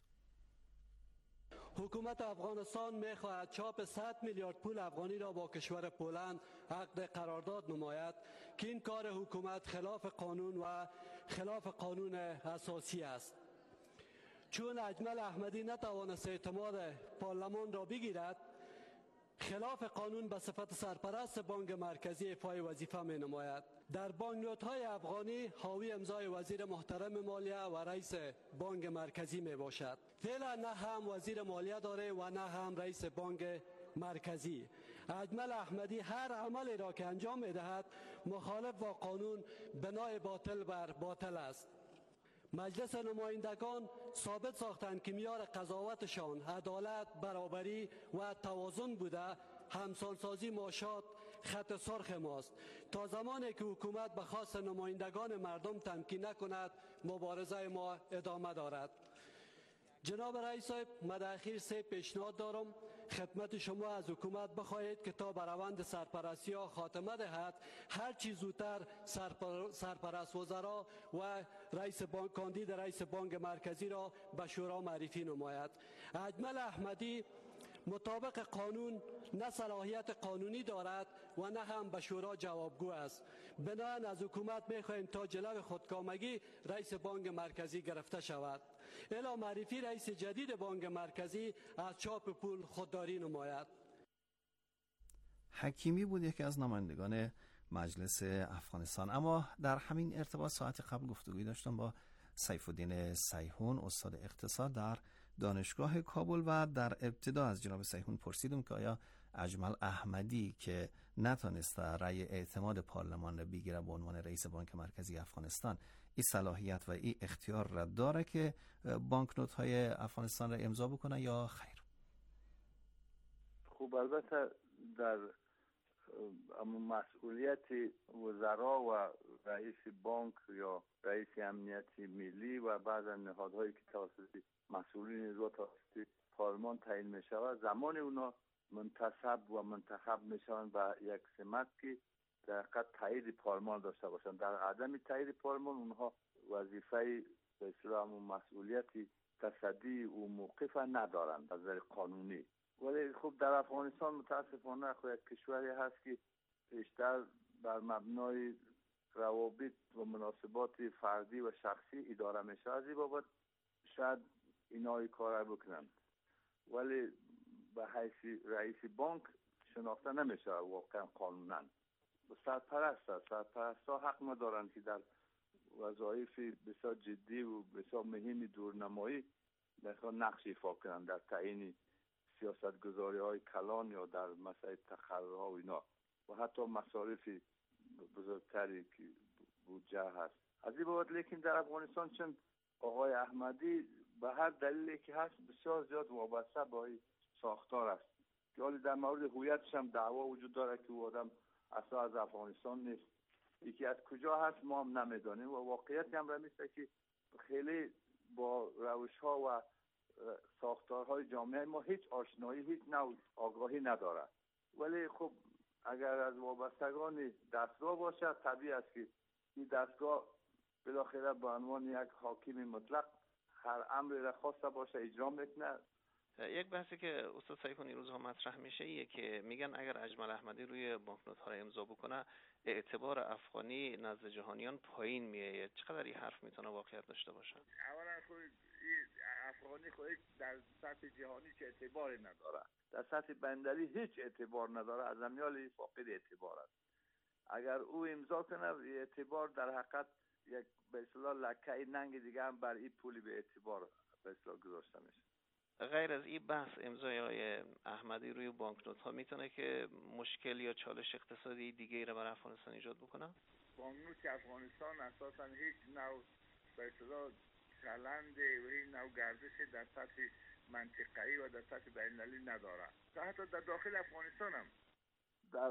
S19: حکومت افغانستان می‌خواهد چاپ 100 میلیارد پول افغانی را با کشور پولند عقد قرارداد نماید که این کار حکومت خلاف قانون و خلاف قانون اساسی است. چون اجمل احمدی نتوانست اعتماد پارلمان را بگیرد، خلاف قانون به صفت سرپرست بانک مرکزی ایفای وظیفه می نماید. در بانکنوت های افغانی حاوی امضای وزیر محترم مالیه و رئیس بانک مرکزی می باشد. فعلا نه هم وزیر مالیه داره و نه هم رئیس بانک مرکزی. اجمل احمدی هر عملی را که انجام می دهد مخالف با قانون بنای باطل بر باطل است. مجلس نمایندگان ثابت ساختند که معیار قضاوتشان عدالت، برابری و توازن بوده. همسانسازی معاشات خط سرخ ماست. تا زمانی که حکومت به خواست نمایندگان مردم تمکین نکند، مبارزه ما ادامه دارد. جناب رئیس صاحب، من در اخیر 3 پیشنهاد دارم. خدمت شما از حکومت بخواهید که تا به روند سرپرستی ها خاتمه دهد، هر چی زودتر سرپرست وزرا و کاندید رئیس بانک مرکزی را به شورا معرفی نماید. اجمل احمدی مطابق قانون نه صلاحیت قانونی دارد و نه هم به شورا جوابگو است. بنابراین از حکومت می‌خواهیم تا جلوی خودکامگی رئیس بانک مرکزی گرفته شود. الا معرفی رئیس جدید بانک مرکزی از چاپ پول خودداری نماید.
S15: حکیمی بود یکی از نمایندگان مجلس افغانستان. اما در همین ارتباط ساعت قبل گفتگویی داشتم با سیف الدین سیحون، استاد اقتصاد در دانشگاه کابل، و در ابتدا از جناب سیحون پرسیدم که آیا اجمل احمدی که نتونسته رأی اعتماد پارلمان را بگیره به عنوان رئیس بانک مرکزی افغانستان، این صلاحیت و این اختیار را داره که بانکنوت های افغانستان را امضا بکنه یا خیر؟
S18: خب البته در مسئولیت وزرا و رئیس بانک یا رئیس امنیت ملی و بعض نهادهایی که توسط مسئولین رو توسط پارلمان تعیین می شود، زمان اونا منتصب و منتخب می شوند به یک سمت که در حقیقت تایید پارلمان داشته باشند. در عدم تایید پارلمان اونها وظیفه به اصطلاح مسئولیت تصدی و موقف ندارند از نظر قانونی. ولی خب در افغانستان متاسفانه خود یک کشوری هست که بیشتر بر مبنای روابط و مناسبات فردی و شخصی اداره میشه. از این بابت شاید اینا کار بکنند، ولی به حیث رئیس بانک شناخته نمیشه واقعا قانونا. سرپرست ها حق ندارند که در وظایف بسیار جدی و بسیار مهم دورنمایی نقش ایفا کنند در تعیین سیاستگذاری های کلان یا در مسائل تقررها و اینا و حتی مصارف بزرگتری که بودجه هست. از این بابت لیکن در افغانستان چون آقای احمدی به هر دلیلی که هست بسیار زیاد وابسته با ساختار است که حالی در مورد هویتش هم دعوا وجود داره که او آدم اصلا از افغانستان نیست. یکی از کجا هست ما هم نمیدانیم و واقعیت هم رمیسته که خیلی با روش ها و ساختارهای جامعه ما هیچ آشنایی، هیچ نوع آگاهی نداره. ولی خب اگر از وابستگان دستگاه باشه طبیعی است که این دستگاه بالاخره به عنوان یک حاکم مطلق هر امری را خواسته باشه اجرا میکنه.
S20: یک بحثی که استاد سیفون این روزها مطرح میشه ایه که میگن اگر اجمل احمدی روی بانکنوت ها را امضا بکنه اعتبار افغانی نزد جهانیان پایین میاد. چقدر این حرف میتونه واقعیت داشته باشه؟
S18: اولا خود افغانی خود در سطح جهانی چه اعتباری نداره، در سطح بندری هیچ اعتبار نداره، از امیال فاقد اعتبار است. اگر او امضا کنه اعتبار در حقیقت یک به اصطلاح لکه ننگ دیگه هم بر این پولی به اعتبار به اصطلاح گذاشته میشه.
S20: غیر از این بحث امضای آقای احمدی روی بانکنوت ها میتونه که مشکل یا چالش اقتصادی دیگه را برای افغانستان ایجاد بکنه؟
S18: بانکنوت افغانستان اساسا هیچ نوع به اصطلاح چلند و هیچ نوع گردش در سطح منطقه‌ای و در سطح بین‌المللی نداره. حتی در داخل افغانستان هم در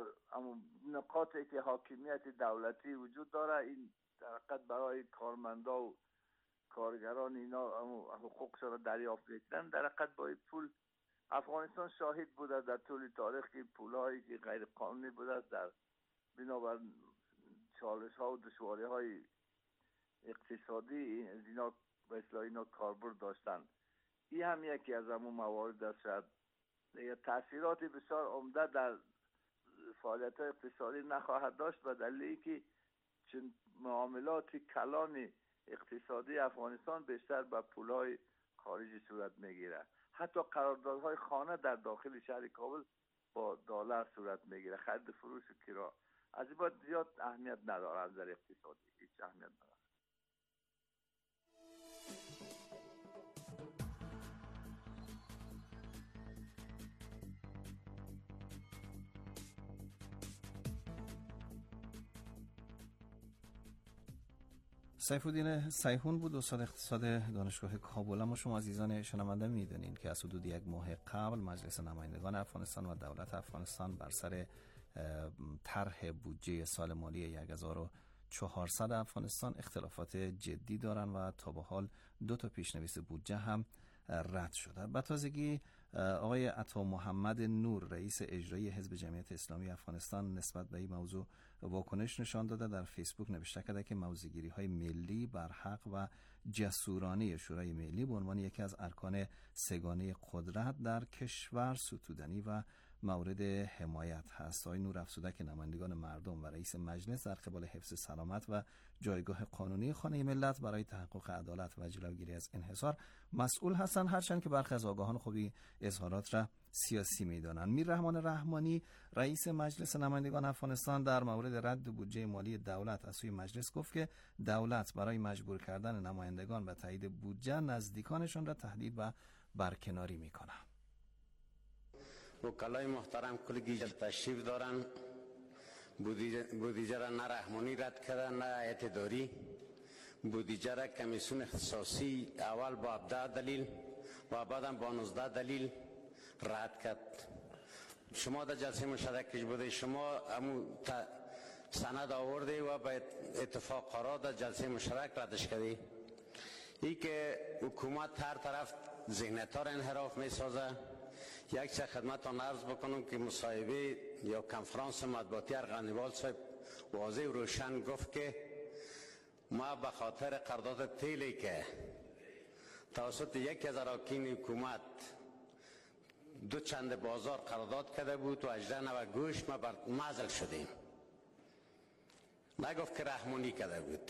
S18: نقاطی که حاکمیت دولتی وجود داره این در حقیقت برای کارمندا و کارگران اینا حقوقشون را دریافت میکنن. در حقیقت با این پول افغانستان شاهد بوده در طول تاریخ که پولهایی که غیر قانونی بوده در بنابر چالش ها و دشواری های اقتصادی اینا به اصطلاح اینا کاربرد داشتن. این هم یکی از همون موارد است. شاید تاثیرات بسیار عمده در فعالیت اقتصادی نخواهد داشت و دلیلی که چون معاملات کلان اقتصادی افغانستان بیشتر با پولهای خارجی صورت میگیره. حتی قراردادهای خانه در داخل شهر کابل با دلار صورت میگیره، خرید فروش کرا. از این بعد زیاد اهمیت نداره از نظر اقتصادی، هیچ اهمیت نداره.
S15: سیفالدین سیحون بود، استاد اقتصاد دانشگاه کابل. اما شما عزیزان شنونده میدونین که از حدود یک ماه قبل مجلس نمایندگان افغانستان و دولت افغانستان بر سر طرح بودجه سال مالی 1400 افغانستان اختلافات جدی دارن و تا به حال 2 پیشنویس بودجه هم رد شده. به تازگی آقای عطا محمد نور رئیس اجرایی حزب جمعیت اسلامی افغانستان نسبت به این موضوع واکنش نشان داده. در فیسبوک نوشته کرده که موضع‌گیری‌های ملی بر حق و جسورانه شورای ملی به عنوان یکی از ارکان سگانه قدرت در کشور ستودنی و مورد حمایت هست. آقای نور افزوده که نمایندگان مردم و رئیس مجلس در قبال حفظ سلامت و جایگاه قانونی خانه ملت برای تحقق عدالت و جلوگیری از انحصار مسئول هستند، هرچند که برخی از آگاهان خوبی اظهارات را سیاسی می‌دانند. میررحمان رحمانی رئیس مجلس نمایندگان افغانستان در مورد رد بودجه مالی دولت از سوی مجلس گفت که دولت برای مجبور کردن نمایندگان به تایید بودجه نزدیکانشان را تهدید و برکناری می‌کند.
S17: وکلای محترم کل گیجل تشریف دارن. بودجه را نه رحمانی رد کردن نه اعتداری. بودجه را کمیسیون اختصاصی اول با 17 دلیل و بعدم با 19 دلیل رد کرد. شما در جلسه مشترکش بوده، شما سند آورده و به اتفاق قرار در جلسه مشترک ردش کردی. ای که حکومت هر طرف ذهنیت ها را انحراف می سازه. یک چه خدمتان عرض بکنم که مصاحبه یا کنفرانس مطبوعاتی ارغنیوال صاحب واضح و روشن گفت که ما به خاطر قرارداد تیلی که توسط یکی از اراکین حکومت دو چند بازار قرارداد کرده بود و 18 نوع گوشت ما معزل شدیم. نگفت که رحمانی کرده بود.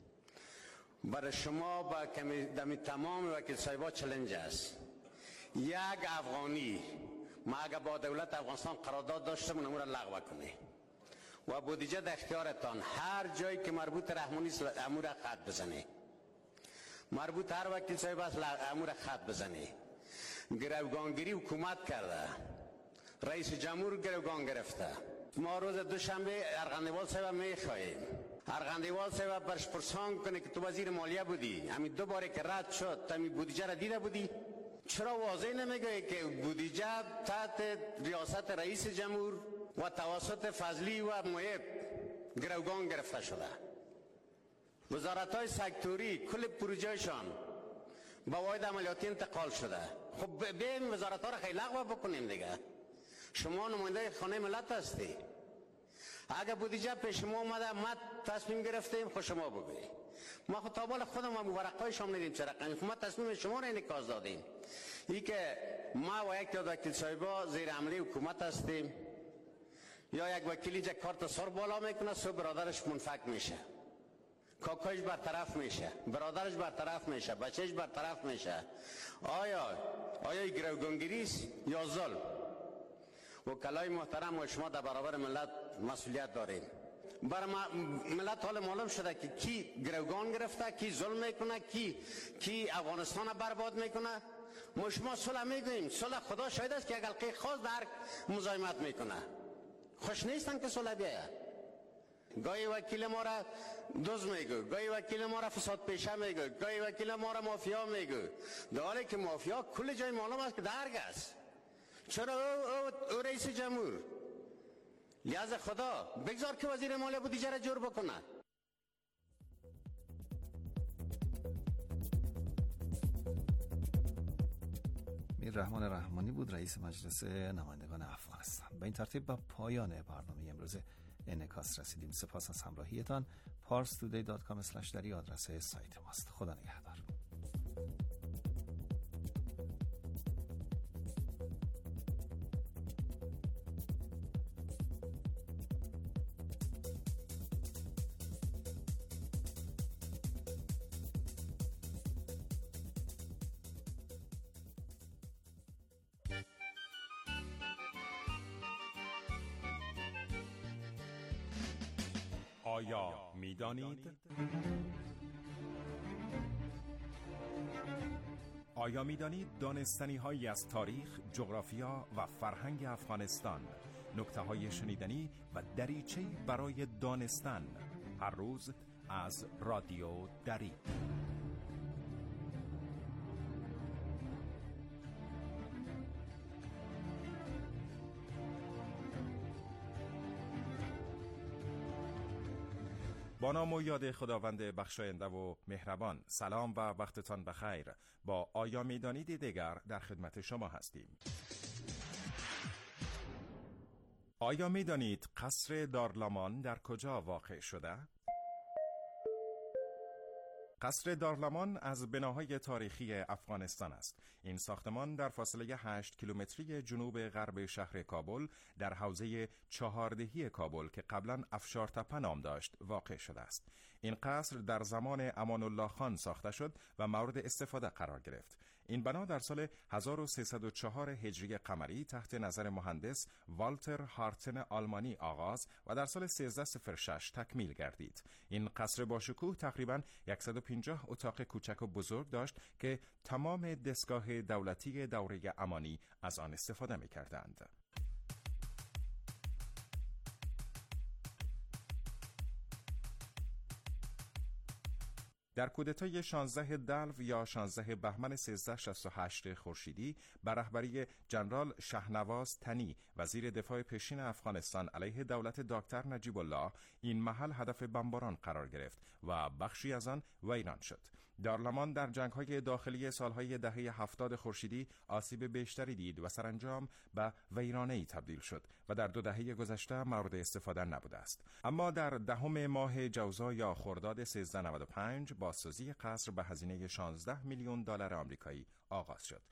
S17: برای شما با دمی تمام وکیل صاحبا چلنج است. یک افغانی ما اگر با دولت افغانستان قرارداد داشتم اون را لغو کنه و بودجه در اختیارتان، هر جایی که مربوط رحمانی است امور خط بزنه، مربوط هر وکیل صاحب است امور خط بزنه. گروگانگیری حکومت کرده، رئیس جمهور گروگان گرفته. ما روز دوشنبه ارغندیوال صاحب میخواهیم ارغندیوال صاحب برش پرسان کنه که تو وزیر مالیه بودی، همین دو باره که رد شد تا همین بودجه را دیده بودی؟ چرا واضح نمیگه که بودجه تحت ریاست رئیس جمهور و توسط فضلی و محب گروگان گرفته شده؟ وزارت‌های سکتوری کل پروژه‌شان با واحد عملیاتی انتقال شده. خب بیایم وزارت‌ها را خیلی لغو بکنیم دیگه. شما نماینده خانه ملت هستی. اگر بودجه پیش ما اومده ما تصمیم گرفتیم خود شما بگویید. ما خود تا بالا خودم هم ورقای شما ندیم چه رقمی. ما تصمیم شما را انعکاس دادیم. ای که ما و یک تعداد وکیل صاحبا زیر حمله حکومت هستیم، یا یک وکیلی که کارت سر بالا میکنه صبح برادرش منفک میشه، کاکایش برطرف میشه، برادرش برطرف میشه، بچهش برطرف میشه. آیا گروگانگیری است یا ظلم؟ وکلای محترم و شما در برابر ملت مسئولیت داریم. برای ملت حال معلوم شده که کی گروگان گرفته، کی ظلم میکنه، کی افغانستان برباد میکنه. ما شما صلح میگوییم، صلح خدا شاهد است که یک حلقه خاص در مزاحمت میکنه. خوش نیستن که صلح بیاید. گاهی وکیل ما را دوز میگو، گاهی وکیل ما را فساد پیشه میگو، گاهی وکیل ما را مافیا میگو، در حالی که مافیا کل جای معلوم است که درگ است. چرا او رئیس جمهور؟ لحاظ خدا بگذار که وزیر مالیه بودجه را جور بکنه.
S15: میر رحمان رحمانی بود رئیس مجلس نمایندگان افغانستان. به این ترتیب به پایان برنامه امروز انعکاس رسیدیم. سپاس از همراهیتان. parstoday.com/dari آدرس سایت ماست. خدا نگهدار.
S21: آیا می‌دانید؟ آیا می‌دانید دانستنی‌هایی از تاریخ، جغرافیا و فرهنگ افغانستان، نکته‌های شنیدنی و دریچه‌ای برای دانستن، هر روز از رادیو دری. با نام و یاد خداوند بخشاینده و مهربان. سلام و وقتتان بخیر. با آیا میدانید دیگر در خدمت شما هستیم. آیا میدانید قصر دارلامان در کجا واقع شده؟ قصر دارلامان از بناهای تاریخی افغانستان است. این ساختمان در فاصله 8 کیلومتری جنوب غرب شهر کابل در حوزه چهاردهی کابل که قبلا افشارتپه نام داشت واقع شده است. این قصر در زمان امان الله خان ساخته شد و مورد استفاده قرار گرفت. این بنا در سال 1304 هجری قمری تحت نظر مهندس والتر هارتن آلمانی آغاز و در سال 1306 تکمیل گردید. این قصر با شکوه تقریباً 150 اتاق کوچک و بزرگ داشت که تمام دستگاه دولتی دوره امانی از آن استفاده می‌کردند. در کودتای 16 دلو یا 16 بهمن 1368 خورشیدی بر رهبری جنرال شهنواز تنی وزیر دفاع پیشین افغانستان علیه دولت دکتر نجیب الله این محل هدف بمباران قرار گرفت و بخشی از آن ویران شد. دارلمان در جنگ‌های داخلی سالهای دهه 70 خورشیدی آسیب بیشتری دید و سرانجام به ویرانه‌ای تبدیل شد و در 2 دهه گذشته مورد استفاده نبوده است. اما در 10 ماه جوزا یا خرداد 1395 بازسازی قصر به هزینه $16 میلیون آمریکایی آغاز شد.